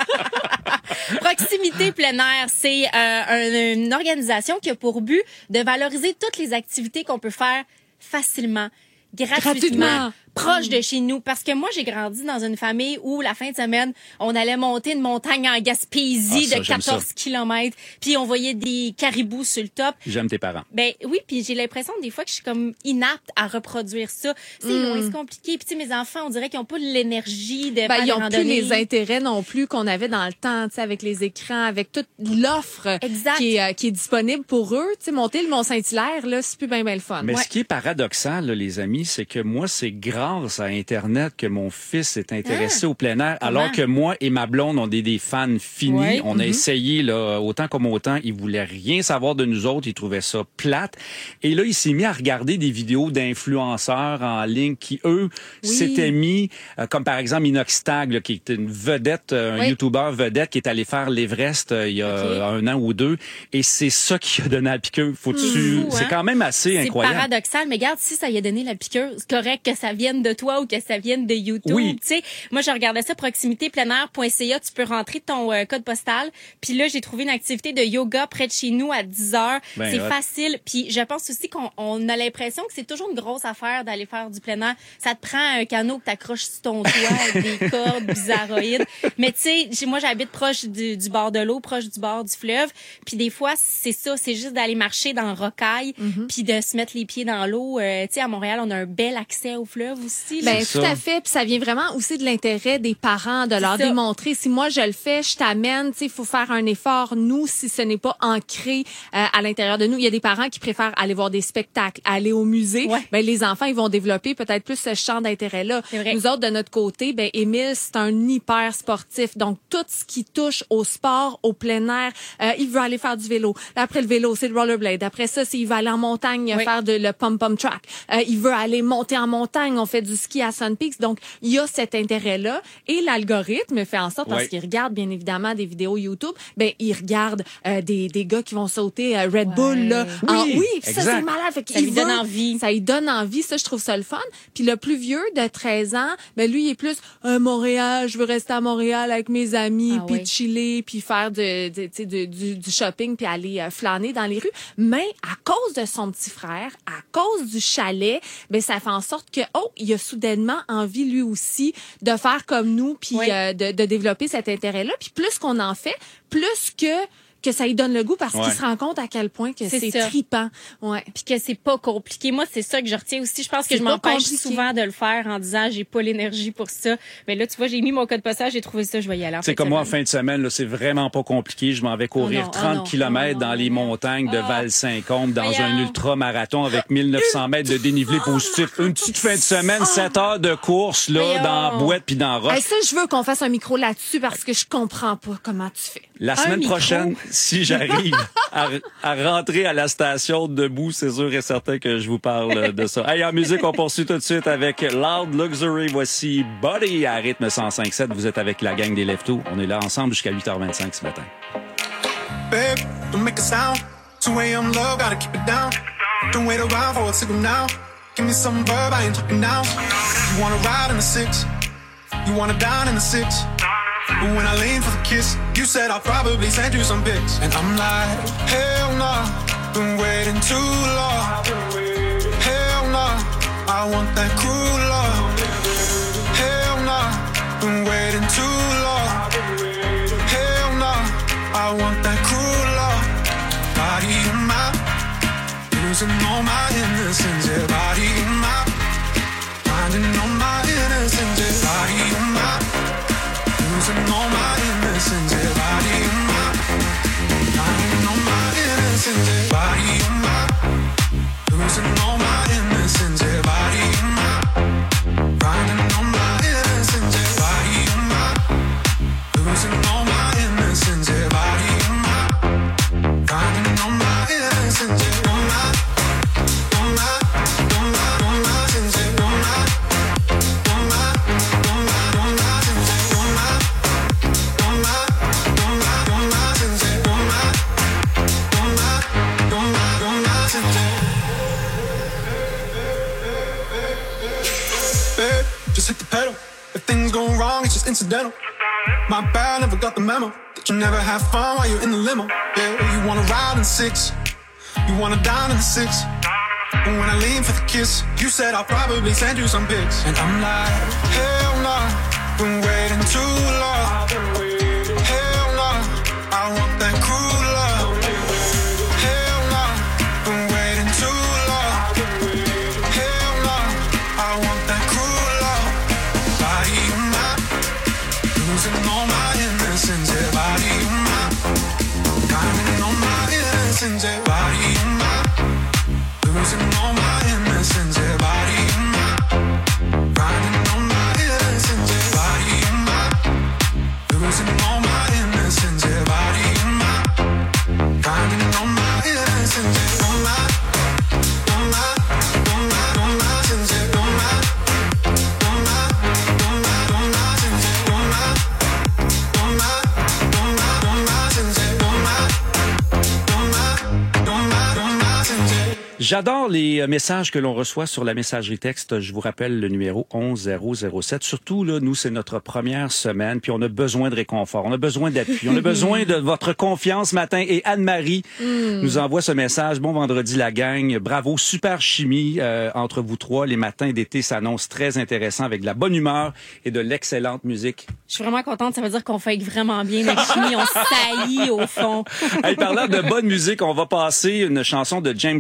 ans. Proximité plein air, c'est euh, une organisation qui a pour but de valoriser toutes les activités qu'on peut faire facilement, gratuitement, gratuitement. proche de chez nous. Parce que moi, j'ai grandi dans une famille où la fin de semaine, on allait monter une montagne en Gaspésie, ah, ça, de quatorze kilomètres, puis on voyait des caribous sur le top. J'aime tes parents. Ben oui, puis j'ai l'impression des fois que je suis comme inapte à reproduire ça. C'est mm. long, c'est compliqué. Puis tu sais, mes enfants, on dirait qu'ils n'ont pas l'énergie de ben, faire ils des ont randonnées. Plus les intérêts non plus qu'on avait dans le temps, tu sais, avec les écrans, avec toute l'offre qui est, euh, qui est disponible pour eux. Tu sais, monter le Mont-Saint-Hilaire, là, c'est plus bien, bien le fun. Mais ouais. ce qui est paradoxal, là, les amis, c'est que moi, c'est grave grâce à Internet que mon fils est intéressé ah, au plein air, alors comment? Que moi et ma blonde, on est des fans finis. Ouais, on mm-hmm. a essayé, là, autant comme autant. Il voulait rien savoir de nous autres. Il trouvait ça plate. Et là, il s'est mis à regarder des vidéos d'influenceurs en ligne qui, eux, oui. s'étaient mis, euh, comme par exemple Inoxtag, là, qui est une vedette, un oui. YouTuber vedette qui est allé faire l'Everest euh, il y a okay. un an ou deux. Et c'est ça qui a donné la piqûre. Faut-tu... Mmh, c'est hein? quand même assez c'est incroyable. C'est paradoxal, mais regarde, si ça y a donné la piqûre, c'est correct que ça vienne de toi ou que ça vienne de YouTube. Oui. Tu sais, moi, je regardais ça, proximité plein air point c a. Tu peux rentrer ton euh, code postal. Puis là, j'ai trouvé une activité de yoga près de chez nous à dix heures. Ben, c'est ouais. facile. Puis je pense aussi qu'on on a l'impression que c'est toujours une grosse affaire d'aller faire du plein air. Ça te prend un canot que t'accroches sur ton toit avec des cordes bizarroïdes. Mais tu sais, moi, j'habite proche du, du bord de l'eau, proche du bord du fleuve. Puis des fois, c'est ça, c'est juste d'aller marcher dans Rocaille, mm-hmm. puis de se mettre les pieds dans l'eau. Euh, tu sais, à Montréal, on a un bel accès au fleuve aussi. Ben, tout à fait. Puis ça vient vraiment aussi de l'intérêt des parents de leur ça. démontrer. Si moi, je le fais, je t'amène, tu sais, il faut faire un effort. Nous, si ce n'est pas ancré euh, à l'intérieur de nous, il y a des parents qui préfèrent aller voir des spectacles, aller au musée. Ouais. Ben, les enfants, ils vont développer peut-être plus ce champ d'intérêt-là. Nous autres, de notre côté, ben, Émile, c'est un hyper sportif. Donc, tout ce qui touche au sport, au plein air, euh, il veut aller faire du vélo. Après le vélo, c'est le rollerblade. Après ça, c'est il va aller en montagne oui. faire de le pom-pom track. Euh, il veut aller monter en montagne. On fait du ski à Sun Peaks. Donc, il y a cet intérêt-là. Et l'algorithme fait en sorte, parce oui. qu'il regarde, bien évidemment, des vidéos YouTube, ben, il regarde euh, des, des gars qui vont sauter euh, Red ouais. Bull, là. Oui, ah, oui exact. ça, c'est malade. Fait ça lui donne envie. Ça lui donne envie. Ça, je trouve ça le fun. Puis le plus vieux, de treize ans, ben, lui, il est plus, euh, Montréal, je veux rester à Montréal avec mes amis, ah, puis oui. chiller, puis faire de, de, de, de, du, du shopping, puis aller euh, flâner dans les rues. Mais à cause de son petit frère, à cause du chalet, ben ça fait en sorte que oh, il a soudainement envie lui aussi de faire comme nous, puis oui. euh, de, de développer cet intérêt-là. Puis plus qu'on en fait, plus que que ça lui donne le goût parce ouais. qu'il se rend compte à quel point que c'est, c'est tripant. Ouais. Puis que c'est pas compliqué. Moi, c'est ça que je retiens aussi. Je pense que c'est je m'empêche compliqué. souvent de le faire en disant j'ai pas l'énergie pour ça. Mais là, tu vois, j'ai mis mon code postal, j'ai trouvé ça, je vais y aller. C'est comme moi en fin de semaine, là, c'est vraiment pas compliqué. Je m'en vais courir oh non, trente oh non, kilomètres oh non, dans les montagnes de Val-Saint-Côme dans Voyons. un ultra-marathon avec mille neuf cents mètres de dénivelé positif. Une petite fin de semaine, sept heures de course là Voyons. dans la boîte puis dans la roche. Hey, ça, je veux qu'on fasse un micro là-dessus parce que je comprends pas comment tu fais. La semaine prochaine, si j'arrive à, à rentrer à la station debout, c'est sûr et certain que je vous parle de ça. Hey, en musique, on poursuit tout de suite avec Loud Luxury. Voici Buddy à rythme cent cinq sept. Vous êtes avec la gang des Leftos. On est là ensemble jusqu'à huit heures vingt-cinq ce matin. Babe, don't make a sound. two a.m. love, gotta keep it down. Don't wait around for a signal now. Give me some verb, I ain't talking now. You wanna ride in the six. You wanna dine in the six. But when I lean for the kiss, you said I'll probably send you some pics. And I'm like, hell nah, been waiting too long. Hell nah, I want that cruel love. Hell nah, been waiting too long. Hell nah, I want that cruel love. Body in my, losing all my innocence. Yeah, body in my, finding all my innocence. Yeah, body in my, losing all my innocence, yeah, body in my, lying on my innocence, yeah, body in my, losing all my innocence, yeah, body in my, riding on my innocence, yeah, body in my, losing all my innocence, yeah, body in my, riding on my innocence, yeah, on my, on my, on my, on my innocence, yeah, on my, on my, on my, on my innocence, yeah, on my. Babe, just hit the pedal. If things go wrong, it's just incidental. My bad, never got the memo that you never have fun while you're in the limo. Yeah, you wanna ride in six, you wanna dine in the six. But when I lean for the kiss, you said I'll probably send you some pics. And I'm like, hell nah, been waiting too long. Hell nah, I want that cruel love. Hell nah, been waiting too long. Hell nah, I want that cruel love. Body in my, losing all my innocence. Yeah, body in my, finding all my innocence. Yeah, body in my, losing all my innocence. Yeah, body in my, finding all my innocence. Yeah, body in my, losing all my innocence. Yeah, body in my, finding all my innocence. Yeah, all my, all my, all my, all my sins. Yeah, all my, all my, all my, all my sins. Yeah, all my, all my, all my, all my sins. Yeah, all my, all my, all my, all my sins. Yeah. J'adore les messages que l'on reçoit sur la messagerie texte. Je vous rappelle le numéro onze zéro zéro sept. Surtout, là, nous, c'est notre première semaine, puis on a besoin de réconfort, on a besoin d'appui, on a besoin de votre confiance ce matin. Et Anne-Marie mm. nous envoie ce message. Bon vendredi, la gang. Bravo, super chimie euh, entre vous trois. Les matins d'été s'annoncent très intéressants avec de la bonne humeur et de l'excellente musique. Je suis vraiment contente. Ça veut dire qu'on fait vraiment bien la chimie. On saillit au fond. Hey, parlant de bonne musique, on va passer une chanson de James Blunt.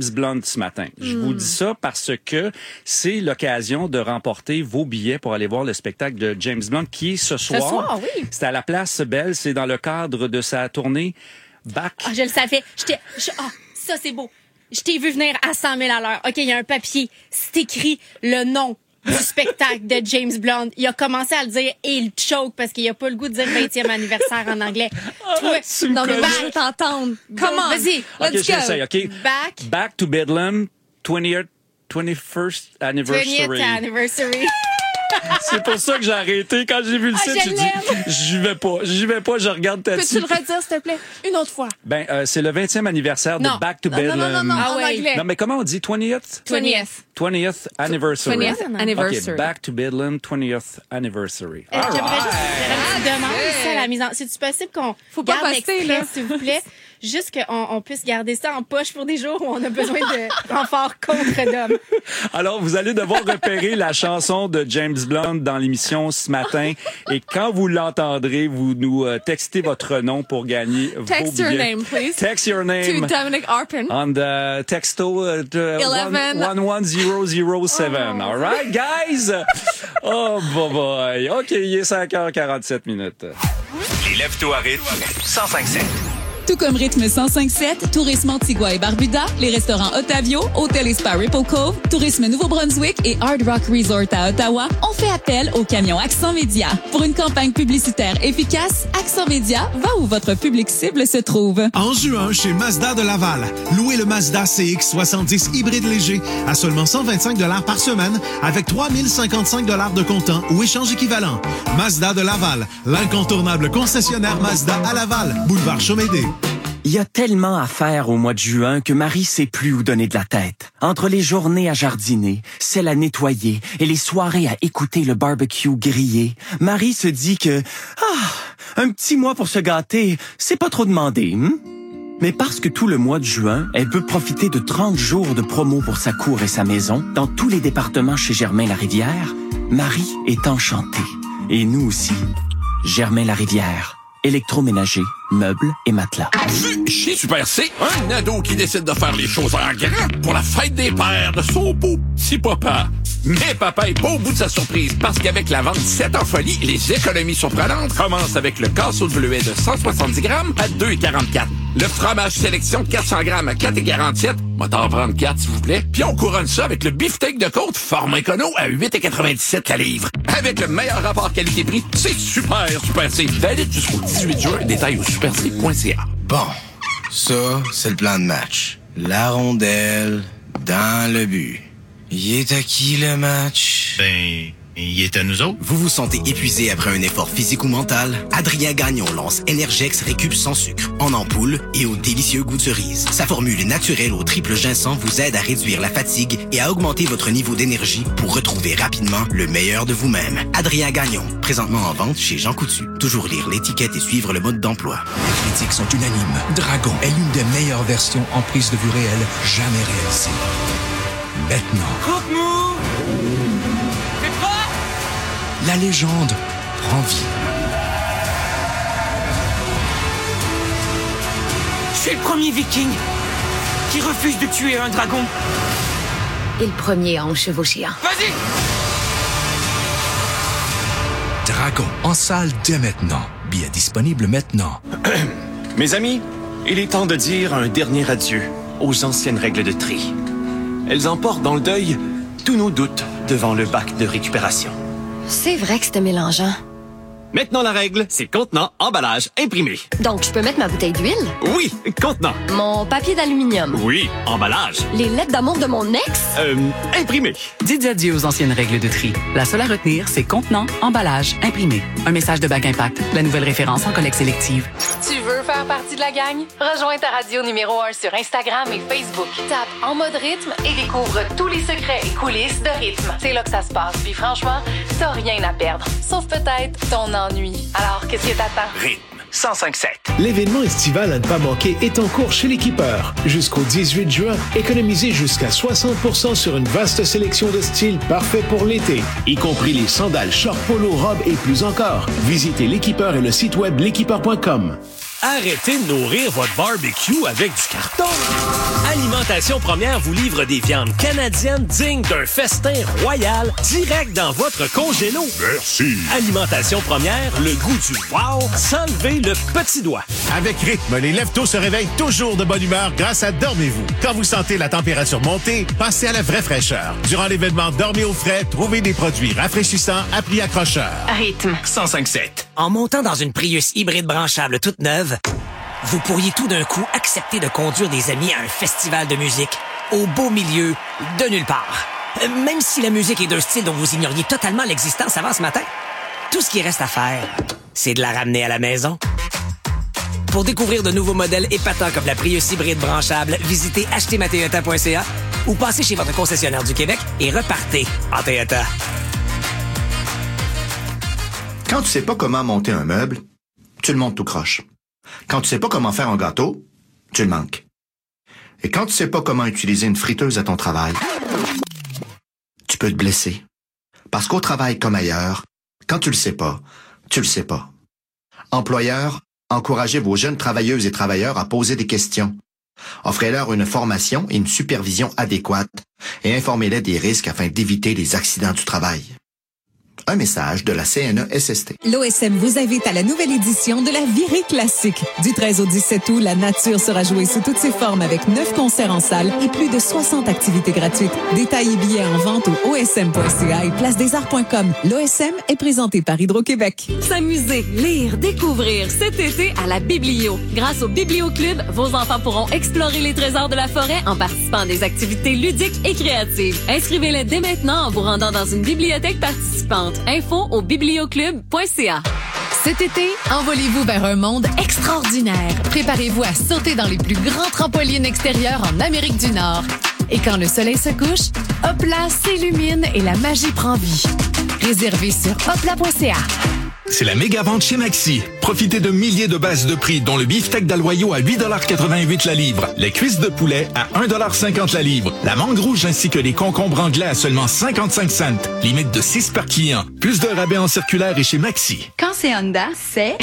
ce matin. Je Mm. vous dis ça parce que c'est l'occasion de remporter vos billets pour aller voir le spectacle de James Blunt qui est ce soir. Ce soir, oui. C'est à la Place Belle. C'est dans le cadre de sa tournée Back. Ah, je le savais. J'étais, je- ah, ça, c'est beau. Je t'ai vu venir à cent mille à l'heure. OK, il y a un papier. C'est écrit le nom du spectacle de James Blunt. Il a commencé à le dire et il choke parce qu'il a pas le goût de dire vingtième anniversaire en anglais. Toi, tu me non, mais connais. back, t'entendre. Comment? Vas-y, OK, let's je go. l'essaye, OK? Back. Back to Bedlam, twentieth, twenty-first anniversary. twentieth anniversary. C'est pour ça que j'ai arrêté. Quand j'ai vu le Ah, site, je j'ai dit, l'aime. j'y vais pas, j'y vais pas, je regarde Peux-tu Tati. le redire, s'il te plaît? Une autre fois. Ben, euh, c'est le vingtième anniversaire Non. de Back to Non, non, Bedlam. non, non, non, Ah en ouais. anglais. Non, mais comment on dit twentieth? twentieth. twentieth anniversary. twentieth anniversary. OK, Back to Bedlam, twentieth anniversary. Euh, All J'aimerais right. juste faire une petite demande ici à la mise en... C'est-tu possible qu'on Faut pas garde poster, l'extrait, là. s'il vous plaît? Juste qu'on on puisse garder ça en poche pour des jours où on a besoin de renfort contre d'hommes. Alors, vous allez devoir repérer la chanson de James Blunt dans l'émission ce matin. Et quand vous l'entendrez, vous nous euh, textez votre nom pour gagner vos Text your billets. name, please. Text your To name. Dominic Arpin. On the texto uh, to Eleven. one one zero zero seven. All right, guys? Oh, boy, boy. OK, il est cinq heures quarante-sept minutes. Les lève-tôt à rythme, cent cinq sept. Tout comme Rythme cent cinq sept, Tourisme Antigua et Barbuda, les restaurants Ottavio, Hôtel et Spa Ripple Cove, Tourisme Nouveau-Brunswick et Hard Rock Resort à Ottawa ont fait appel au camion Accent Média. Pour une campagne publicitaire efficace, Accent Média va où votre public cible se trouve. En juin, chez Mazda de Laval, louez le Mazda C X soixante-dix hybride léger à seulement cent vingt-cinq dollars par semaine avec trois mille cinquante-cinq dollars de comptant ou échange équivalent. Mazda de Laval, l'incontournable concessionnaire Mazda à Laval, boulevard Chaumédé. Il y a tellement à faire au mois de juin que Marie sait plus où donner de la tête. Entre les journées à jardiner, celles à nettoyer et les soirées à écouter le barbecue grillé, Marie se dit que ah, un petit mois pour se gâter, c'est pas trop demandé. Hein? Mais parce que tout le mois de juin, elle peut profiter de trente jours de promo pour sa cour et sa maison dans tous les départements chez Germain-Larivière, Marie est enchantée. Et nous aussi. Germain-Larivière. Électroménager, meubles et matelas. Chez Super C, un ado qui décide de faire les choses en grand pour la fête des pères de son beau petit papa. Mais papa est pas au bout de sa surprise parce qu'avec la vente sept en folie, les économies surprenantes commencent avec le casseau de bleuet de cent soixante-dix grammes à deux virgule quarante-quatre. Le fromage sélection de quatre cents grammes à quatre virgule quarante-sept. Moi, t'en prendre quatre, s'il vous plaît. Puis on couronne ça avec le beefsteak de côte format écono à huit virgule quatre-vingt-dix-sept la livre. Avec le meilleur rapport qualité-prix, c'est super, Super C. Valide jusqu'au dix-huit juin. Détail au super c point c a. Bon, ça, c'est le plan de match. La rondelle dans le but. Il est à qui le match? Ben, il est à nous autres. Vous vous sentez épuisé après un effort physique ou mental? Adrien Gagnon lance Energex Récup sans sucre, en ampoule et au délicieux goût de cerise. Sa formule naturelle au triple ginseng vous aide à réduire la fatigue et à augmenter votre niveau d'énergie pour retrouver rapidement le meilleur de vous-même. Adrien Gagnon, présentement en vente chez Jean Coutu. Toujours lire l'étiquette et suivre le mode d'emploi. Les critiques sont unanimes. Dragon est l'une des meilleures versions en prise de vue réelle jamais réalisée. Maintenant, la légende prend vie. Je suis le premier viking qui refuse de tuer un dragon. Et le premier à en chevaucher un. Vas-y! Dragon, en salle dès maintenant. Billets disponibles maintenant. Mes amis, il est temps de dire un dernier adieu aux anciennes règles de tri. Elles emportent dans le deuil tous nos doutes devant le bac de récupération. C'est vrai que c'était mélangeant. Maintenant, la règle, c'est contenant, emballage, imprimé. Donc, je peux mettre ma bouteille d'huile? Oui, contenant. Mon papier d'aluminium? Oui, emballage. Les lettres d'amour de mon ex? Euh, imprimé. Dites adieu aux anciennes règles de tri. La seule à retenir, c'est contenant, emballage, imprimé. Un message de Bac Impact, la nouvelle référence en collecte sélective. Tu veux faire partie de la gang? Rejoins ta radio numéro un sur Instagram et Facebook. Tape En Mode Rythme et découvre tous les secrets et coulisses de rythme. C'est là que ça se passe. Puis franchement, t'as rien à perdre. Sauf peut-être ton ennui. Alors, qu'est-ce que t'attends? Rythme cent cinq sept. L'événement estival à ne pas manquer est en cours chez l'Équipeur. Jusqu'au dix-huit juin, économisez jusqu'à soixante pour cent sur une vaste sélection de styles parfaits pour l'été, y compris les sandales, shorts, polo, robes et plus encore. Visitez l'Équipeur et le site web l'équipeur point com. Arrêtez de nourrir votre barbecue avec du carton. Alimentation Première vous livre des viandes canadiennes dignes d'un festin royal direct dans votre congélo. Merci. Alimentation Première, le goût du wow sans lever le petit doigt. Avec rythme, les lève-tôt se réveillent toujours de bonne humeur grâce à Dormez-vous. Quand vous sentez la température monter, passez à la vraie fraîcheur. Durant l'événement Dormez au frais, trouvez des produits rafraîchissants à prix accrocheur. Rythme cent cinq sept. En montant dans une Prius hybride branchable toute neuve, vous pourriez tout d'un coup accepter de conduire des amis à un festival de musique au beau milieu de nulle part. Euh, Même si la musique est d'un style dont vous ignoriez totalement l'existence avant ce matin. Tout ce qui reste à faire, c'est de la ramener à la maison. Pour découvrir de nouveaux modèles épatants comme la Prius hybride branchable, visitez acheter ma toyota point c a ou passez chez votre concessionnaire du Québec et repartez en Toyota. Quand tu sais pas comment monter un meuble, tu le montes tout croche. Quand tu sais pas comment faire un gâteau, tu le manques. Et quand tu sais pas comment utiliser une friteuse à ton travail, tu peux te blesser. Parce qu'au travail comme ailleurs, quand tu le sais pas, tu le sais pas. Employeurs, encouragez vos jeunes travailleuses et travailleurs à poser des questions. Offrez-leur une formation et une supervision adéquate et informez-les des risques afin d'éviter les accidents du travail. Un message de la C N E S S T. L'O S M vous invite à la nouvelle édition de la Virée Classique. Du treize au dix-sept août, la nature sera jouée sous toutes ses formes avec neuf concerts en salle et plus de soixante activités gratuites. Détails et billets en vente au o s m point c a et place des arts point com. L'O S M est présenté par Hydro-Québec. S'amuser, lire, découvrir cet été à la Biblio. Grâce au Biblio Club, vos enfants pourront explorer les trésors de la forêt en participant à des activités ludiques et créatives. Inscrivez-les dès maintenant en vous rendant dans une bibliothèque participante. Info au biblioclub point c a. Cet été, envolez-vous vers un monde extraordinaire. Préparez-vous à sauter dans les plus grands trampolines extérieurs en Amérique du Nord. Et quand le soleil se couche, Hopla s'illumine et la magie prend vie. Réservez sur hopla point c a. C'est la méga vente chez Maxi. Profitez de milliers de baisses de prix, dont le beefsteak d'Aloyau à huit dollars quatre-vingt-huit la livre, les cuisses de poulet à un dollar cinquante la livre, la mangue rouge ainsi que les concombres anglais à seulement cinquante-cinq cents. Limite de six par client. Plus de rabais en circulaire et chez Maxi. Quand c'est Honda, c'est...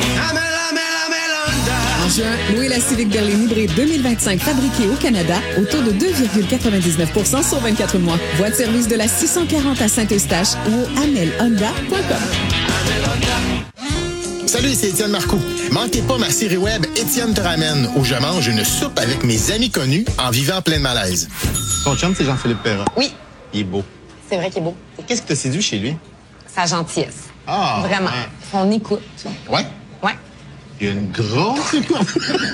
En juin, louez la Civic Berline hybride deux mille vingt-cinq fabriquée au Canada au taux de deux virgule quatre-vingt-dix-neuf pour cent sur vingt-quatre mois. Voie de service de la six cent quarante à Saint-Eustache ou au amel honda point com. Salut, c'est Étienne Marcoux. Manquez pas ma série web Étienne te ramène, où je mange une soupe avec mes amis connus en vivant plein de malaise. Ton chum, c'est Jean-Philippe Perrin. Oui. Il est beau. C'est vrai qu'il est beau. Qu'est-ce qui t'a séduit chez lui? Sa gentillesse. Ah. Vraiment. Ouais. Son écoute. Ouais? Ouais. Il y a une grosse écoute.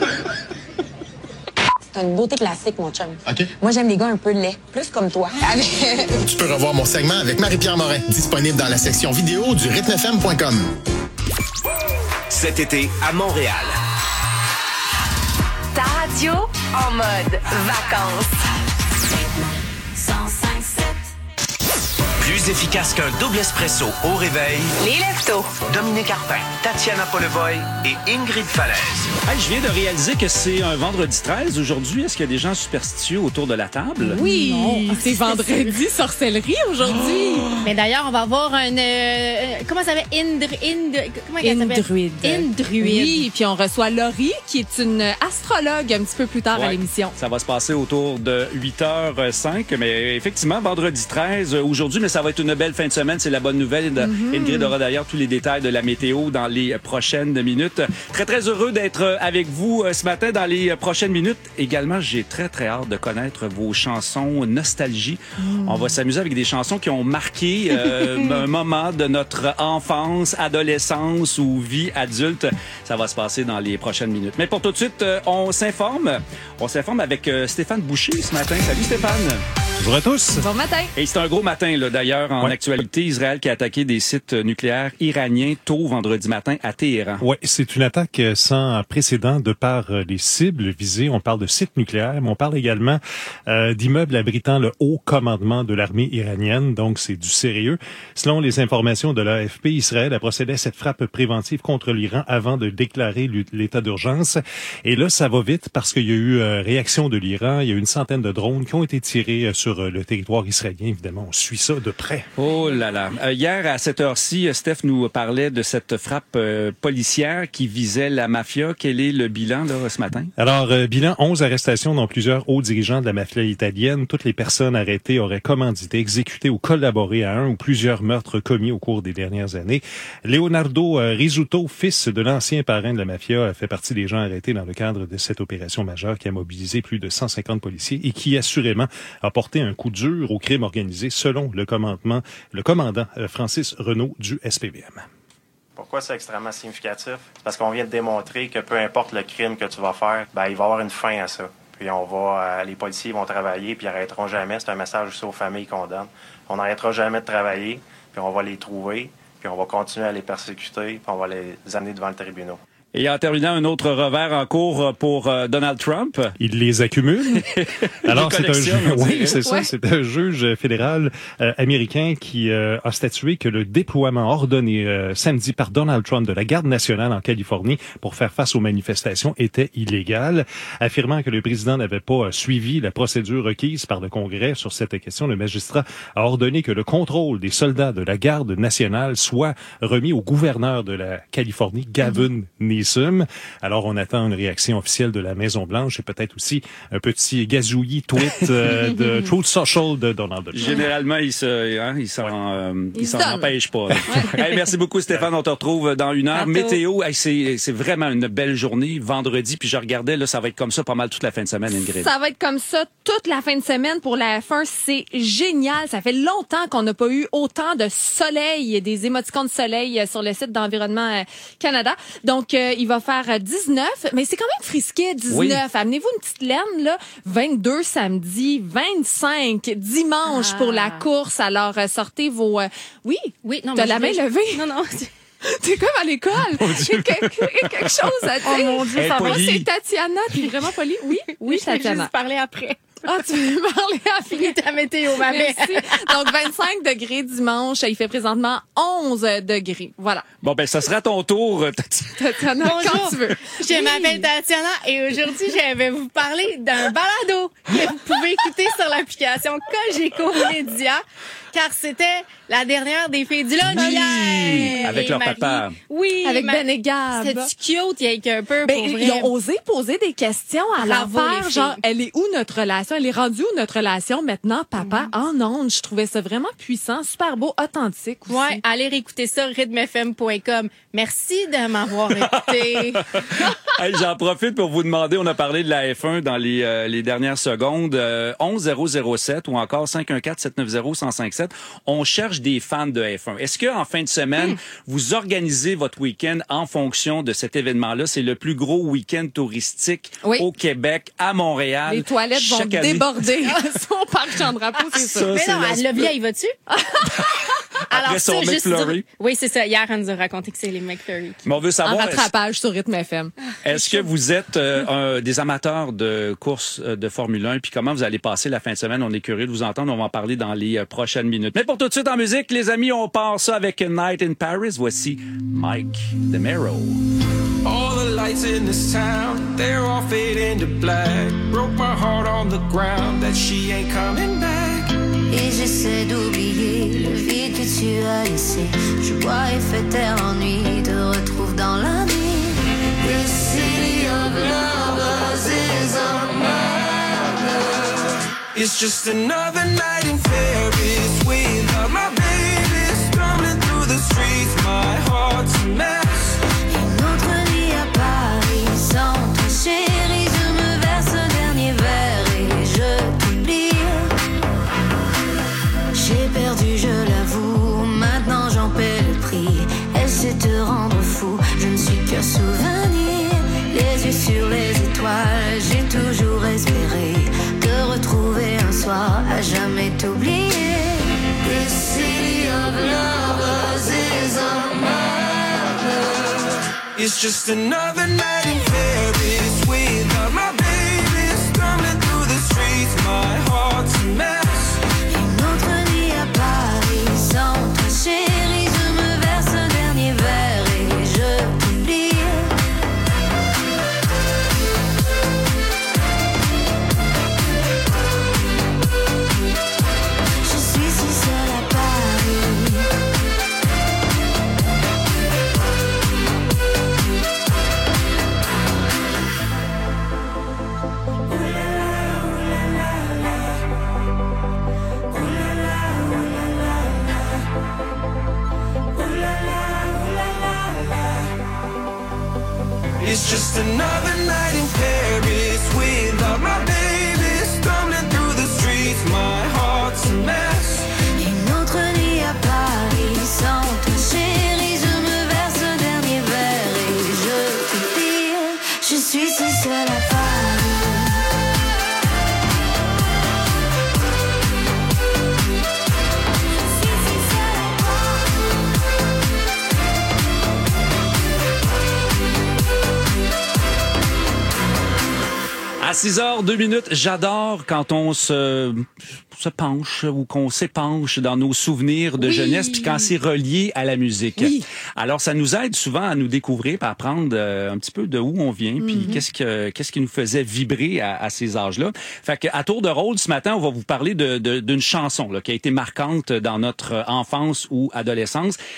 C'est une beauté classique, mon chum. OK. Moi, j'aime les gars un peu laids. Plus comme toi. Tu peux revoir mon segment avec Marie-Pierre Morin. Disponible dans la section vidéo du rythme f m point com. Cet été à Montréal. Ta radio en mode vacances. Plus efficace qu'un double espresso au réveil. Les leftos. Dominique Arpin, Tatiana Polevoy et Ingrid Falaise. Hey, je viens de réaliser que c'est un vendredi treize aujourd'hui. Est-ce qu'il y a des gens superstitieux autour de la table? Oui, Non. c'est vendredi sorcellerie aujourd'hui. Oh. Mais d'ailleurs, on va avoir un... euh, comment ça s'appelle? Indr... Indr... Comment elle s'appelle? Indruide. Indruide. Oui, puis on reçoit Laurie, qui est une astrologue un petit peu plus tard Ouais. à l'émission. Ça va se passer autour de huit heures cinq, mais effectivement, vendredi treize aujourd'hui, mais ça va être une belle fin de semaine, c'est la bonne nouvelle. Mm-hmm. Ingrid aura d'ailleurs tous les détails de la météo dans les prochaines minutes. Très, très heureux d'être avec vous ce matin dans les prochaines minutes. Également, j'ai très, très hâte de connaître vos chansons nostalgie. Mm. On va s'amuser avec des chansons qui ont marqué euh, un moment de notre enfance, adolescence ou vie adulte. Ça va se passer dans les prochaines minutes. Mais pour tout de suite, on s'informe. On s'informe avec Stéphane Boucher ce matin. Salut Stéphane. Bonjour à tous. Bon matin. Et c'est un gros matin, là, d'ailleurs, en ouais. actualité. Israël qui a attaqué des sites nucléaires iraniens tôt vendredi matin à Téhéran. Oui, c'est une attaque sans précédent de par les cibles visées. On parle de sites nucléaires, mais on parle également euh, d'immeubles abritant le haut commandement de l'armée iranienne. Donc, c'est du sérieux. Selon les informations de l'A F P, Israël a procédé à cette frappe préventive contre l'Iran avant de déclarer l'état d'urgence. Et là, ça va vite parce qu'il y a eu euh, réaction de l'Iran. Il y a eu une centaine de drones qui ont été tirés euh, sur sur le territoire israélien. Évidemment, on suit ça de près. Oh là là. Euh, hier, à cette heure-ci, Steph nous parlait de cette frappe euh, policière qui visait la mafia. Quel est le bilan là, ce matin? Alors, euh, bilan, onze arrestations dont plusieurs hauts dirigeants de la mafia italienne. Toutes les personnes arrêtées auraient commandité, exécuté ou collaboré à un ou plusieurs meurtres commis au cours des dernières années. Leonardo euh, Rizzuto, fils de l'ancien parrain de la mafia, fait partie des gens arrêtés dans le cadre de cette opération majeure qui a mobilisé plus de cent cinquante policiers et qui assurément a porté un coup dur au crime organisé selon le commandement, le commandant euh, Francis Renaud du S P V M. Pourquoi c'est extrêmement significatif? C'est parce qu'on vient de démontrer que peu importe le crime que tu vas faire, ben, il va y avoir une fin à ça. Puis on va, euh, les policiers vont travailler puis ils n'arrêteront jamais. C'est un message aussi aux familles qu'on donne. On n'arrêtera jamais de travailler, puis on va les trouver, puis on va continuer à les persécuter, puis on va les amener devant le tribunal. Et en terminant, un autre revers en cours pour euh, Donald Trump. Il les accumule. Alors, c'est un juge, oui, c'est ça, ouais. c'est un juge fédéral euh, américain qui euh, a statué que le déploiement ordonné euh, samedi par Donald Trump de la garde nationale en Californie pour faire face aux manifestations était illégal, affirmant que le président n'avait pas euh, suivi la procédure requise par le Congrès sur cette question. Le magistrat a ordonné que le contrôle des soldats de la garde nationale soit remis au gouverneur de la Californie, Gavin Newsom. Alors, on attend une réaction officielle de la Maison-Blanche et peut-être aussi un petit gazouillis tweet euh, de Truth Social de Donald Trump. Généralement, il se, hein, il s'en, euh, il s'en empêche pas. Hey, merci beaucoup, Stéphane. On te retrouve dans une heure. Météo, hey, c'est, c'est vraiment une belle journée. Vendredi, puis je regardais, là, ça va être comme ça pas mal toute la fin de semaine, Ingrid. Ça va être comme ça toute la fin de semaine pour la F un. C'est génial. Ça fait longtemps qu'on n'a pas eu autant de soleil, des émoticônes de soleil sur le site d'Environnement Canada. Donc, euh, il va faire dix-neuf, mais c'est quand même frisqué, dix-neuf. Oui. Amenez-vous une petite laine, là. vingt-deux samedi, vingt-cinq dimanche ah. pour la course. Alors, sortez vos... Euh... Oui, oui, non, t'as la main je... Non, levée. non. T'es comme à l'école. Il y a quelque, quelque chose à dire. Oh mon Dieu, ça va. C'est Tatiana. T'es vraiment polie? Oui, oui, oui Tatiana. Je vais juste parler après. Ah, tu veux parler à Fini ta météo, ma mère. Merci. Donc, vingt-cinq degrés dimanche. Il fait présentement onze degrés. Voilà. Bon, ben, ça sera ton tour, Tatiana, Bonjour. quand tu veux. Je oui. m'appelle Tatiana et aujourd'hui, je vais vous parler d'un balado que vous pouvez écouter sur l'application Cogeco Média. Car c'était la dernière des filles du lunch oui, hier. Avec et leur Marie, papa. Oui. Avec Ma... Ben et Gab. C'était cute, il y a eu un peu ben, pour vrai. Ils ont osé poser des questions à l'affaire. Genre, elle est où notre relation? Elle est rendue où notre relation maintenant, papa? Mm-hmm. En ondes. Je trouvais ça vraiment puissant, super beau, authentique aussi. Ouais, allez réécouter ça, rythme f m point com. Merci de m'avoir écouté. Hey, j'en profite pour vous demander, on a parlé de la F un dans les, euh, les dernières secondes, euh, onze zéro zéro sept ou encore cinq un quatre sept neuf zéro un zéro cinq sept. On cherche des fans de F un. Est-ce qu'en fin de semaine, mmh. vous organisez votre week-end en fonction de cet événement-là? C'est le plus gros week-end touristique oui. au Québec, à Montréal. Les toilettes vont année. déborder au parc Jean-Drapeau, c'est ça. ça. Mais non, elle l'a bien, y vas-tu? Alors, Après son McFlurry. Oui, c'est ça. Hier, elle nous a raconté que c'est les McFlurry. Mais on veut savoir. En rattrapage est-ce... sur Rythme F M. Est-ce que vous êtes euh, un, des amateurs de courses de Formule un? Puis comment vous allez passer la fin de semaine? On est curieux de vous entendre. On va en parler dans les euh, prochaines minutes. Mais pour tout de suite en musique, les amis, on part ça avec Night in Paris. Voici Mike DeMero. All the lights in this town, they're all fading to black. Broke my heart on the ground that she ain't coming back. Et j'essaie d'oublier le vide que tu as laissé. Je bois et fais taire l'ennui, te retrouve dans la nuit. This city of lovers is a murder. It's just another night in Paris without my baby. Stumbling through the streets, my heart's a mess. Une autre nuit à Paris sans toi chérie. Je me verse un dernier verre et je t'oublie. J'ai perdu, je l'avoue, maintenant j'en paie le prix. Elle sait te rendre fou, je ne suis que souvenir. Les yeux sur les étoiles, j'ai toujours espéré te retrouver un soir, à jamais t'oublier. This city of lovers is a murder. It's just another night in Paris without my baby. Stumbling through the streets, my heart's a mess. Sans toi chérie, je me verse un dernier verre et je t'oublie. It's just another night in Paris without my baby, stumbling through the streets, my heart's a mess. Une autre nuit à Paris sans toi chérie, je me verse le dernier verre et je te dis, je suis si seule à Paris. À six heures deux minutes, j'adore quand on se, se penche ou qu'on s'épanche dans nos souvenirs de oui. jeunesse, puis quand c'est relié à la musique. Oui. Alors, ça nous aide souvent à nous découvrir, à apprendre euh, un petit peu de où on vient, puis mm-hmm. qu'est-ce que qu'est-ce qui nous faisait vibrer à, à ces âges-là. Fait que à tour de rôle, ce matin, on va vous parler de, de, d'une chanson là, qui a été marquante dans notre enfance ou adolescence.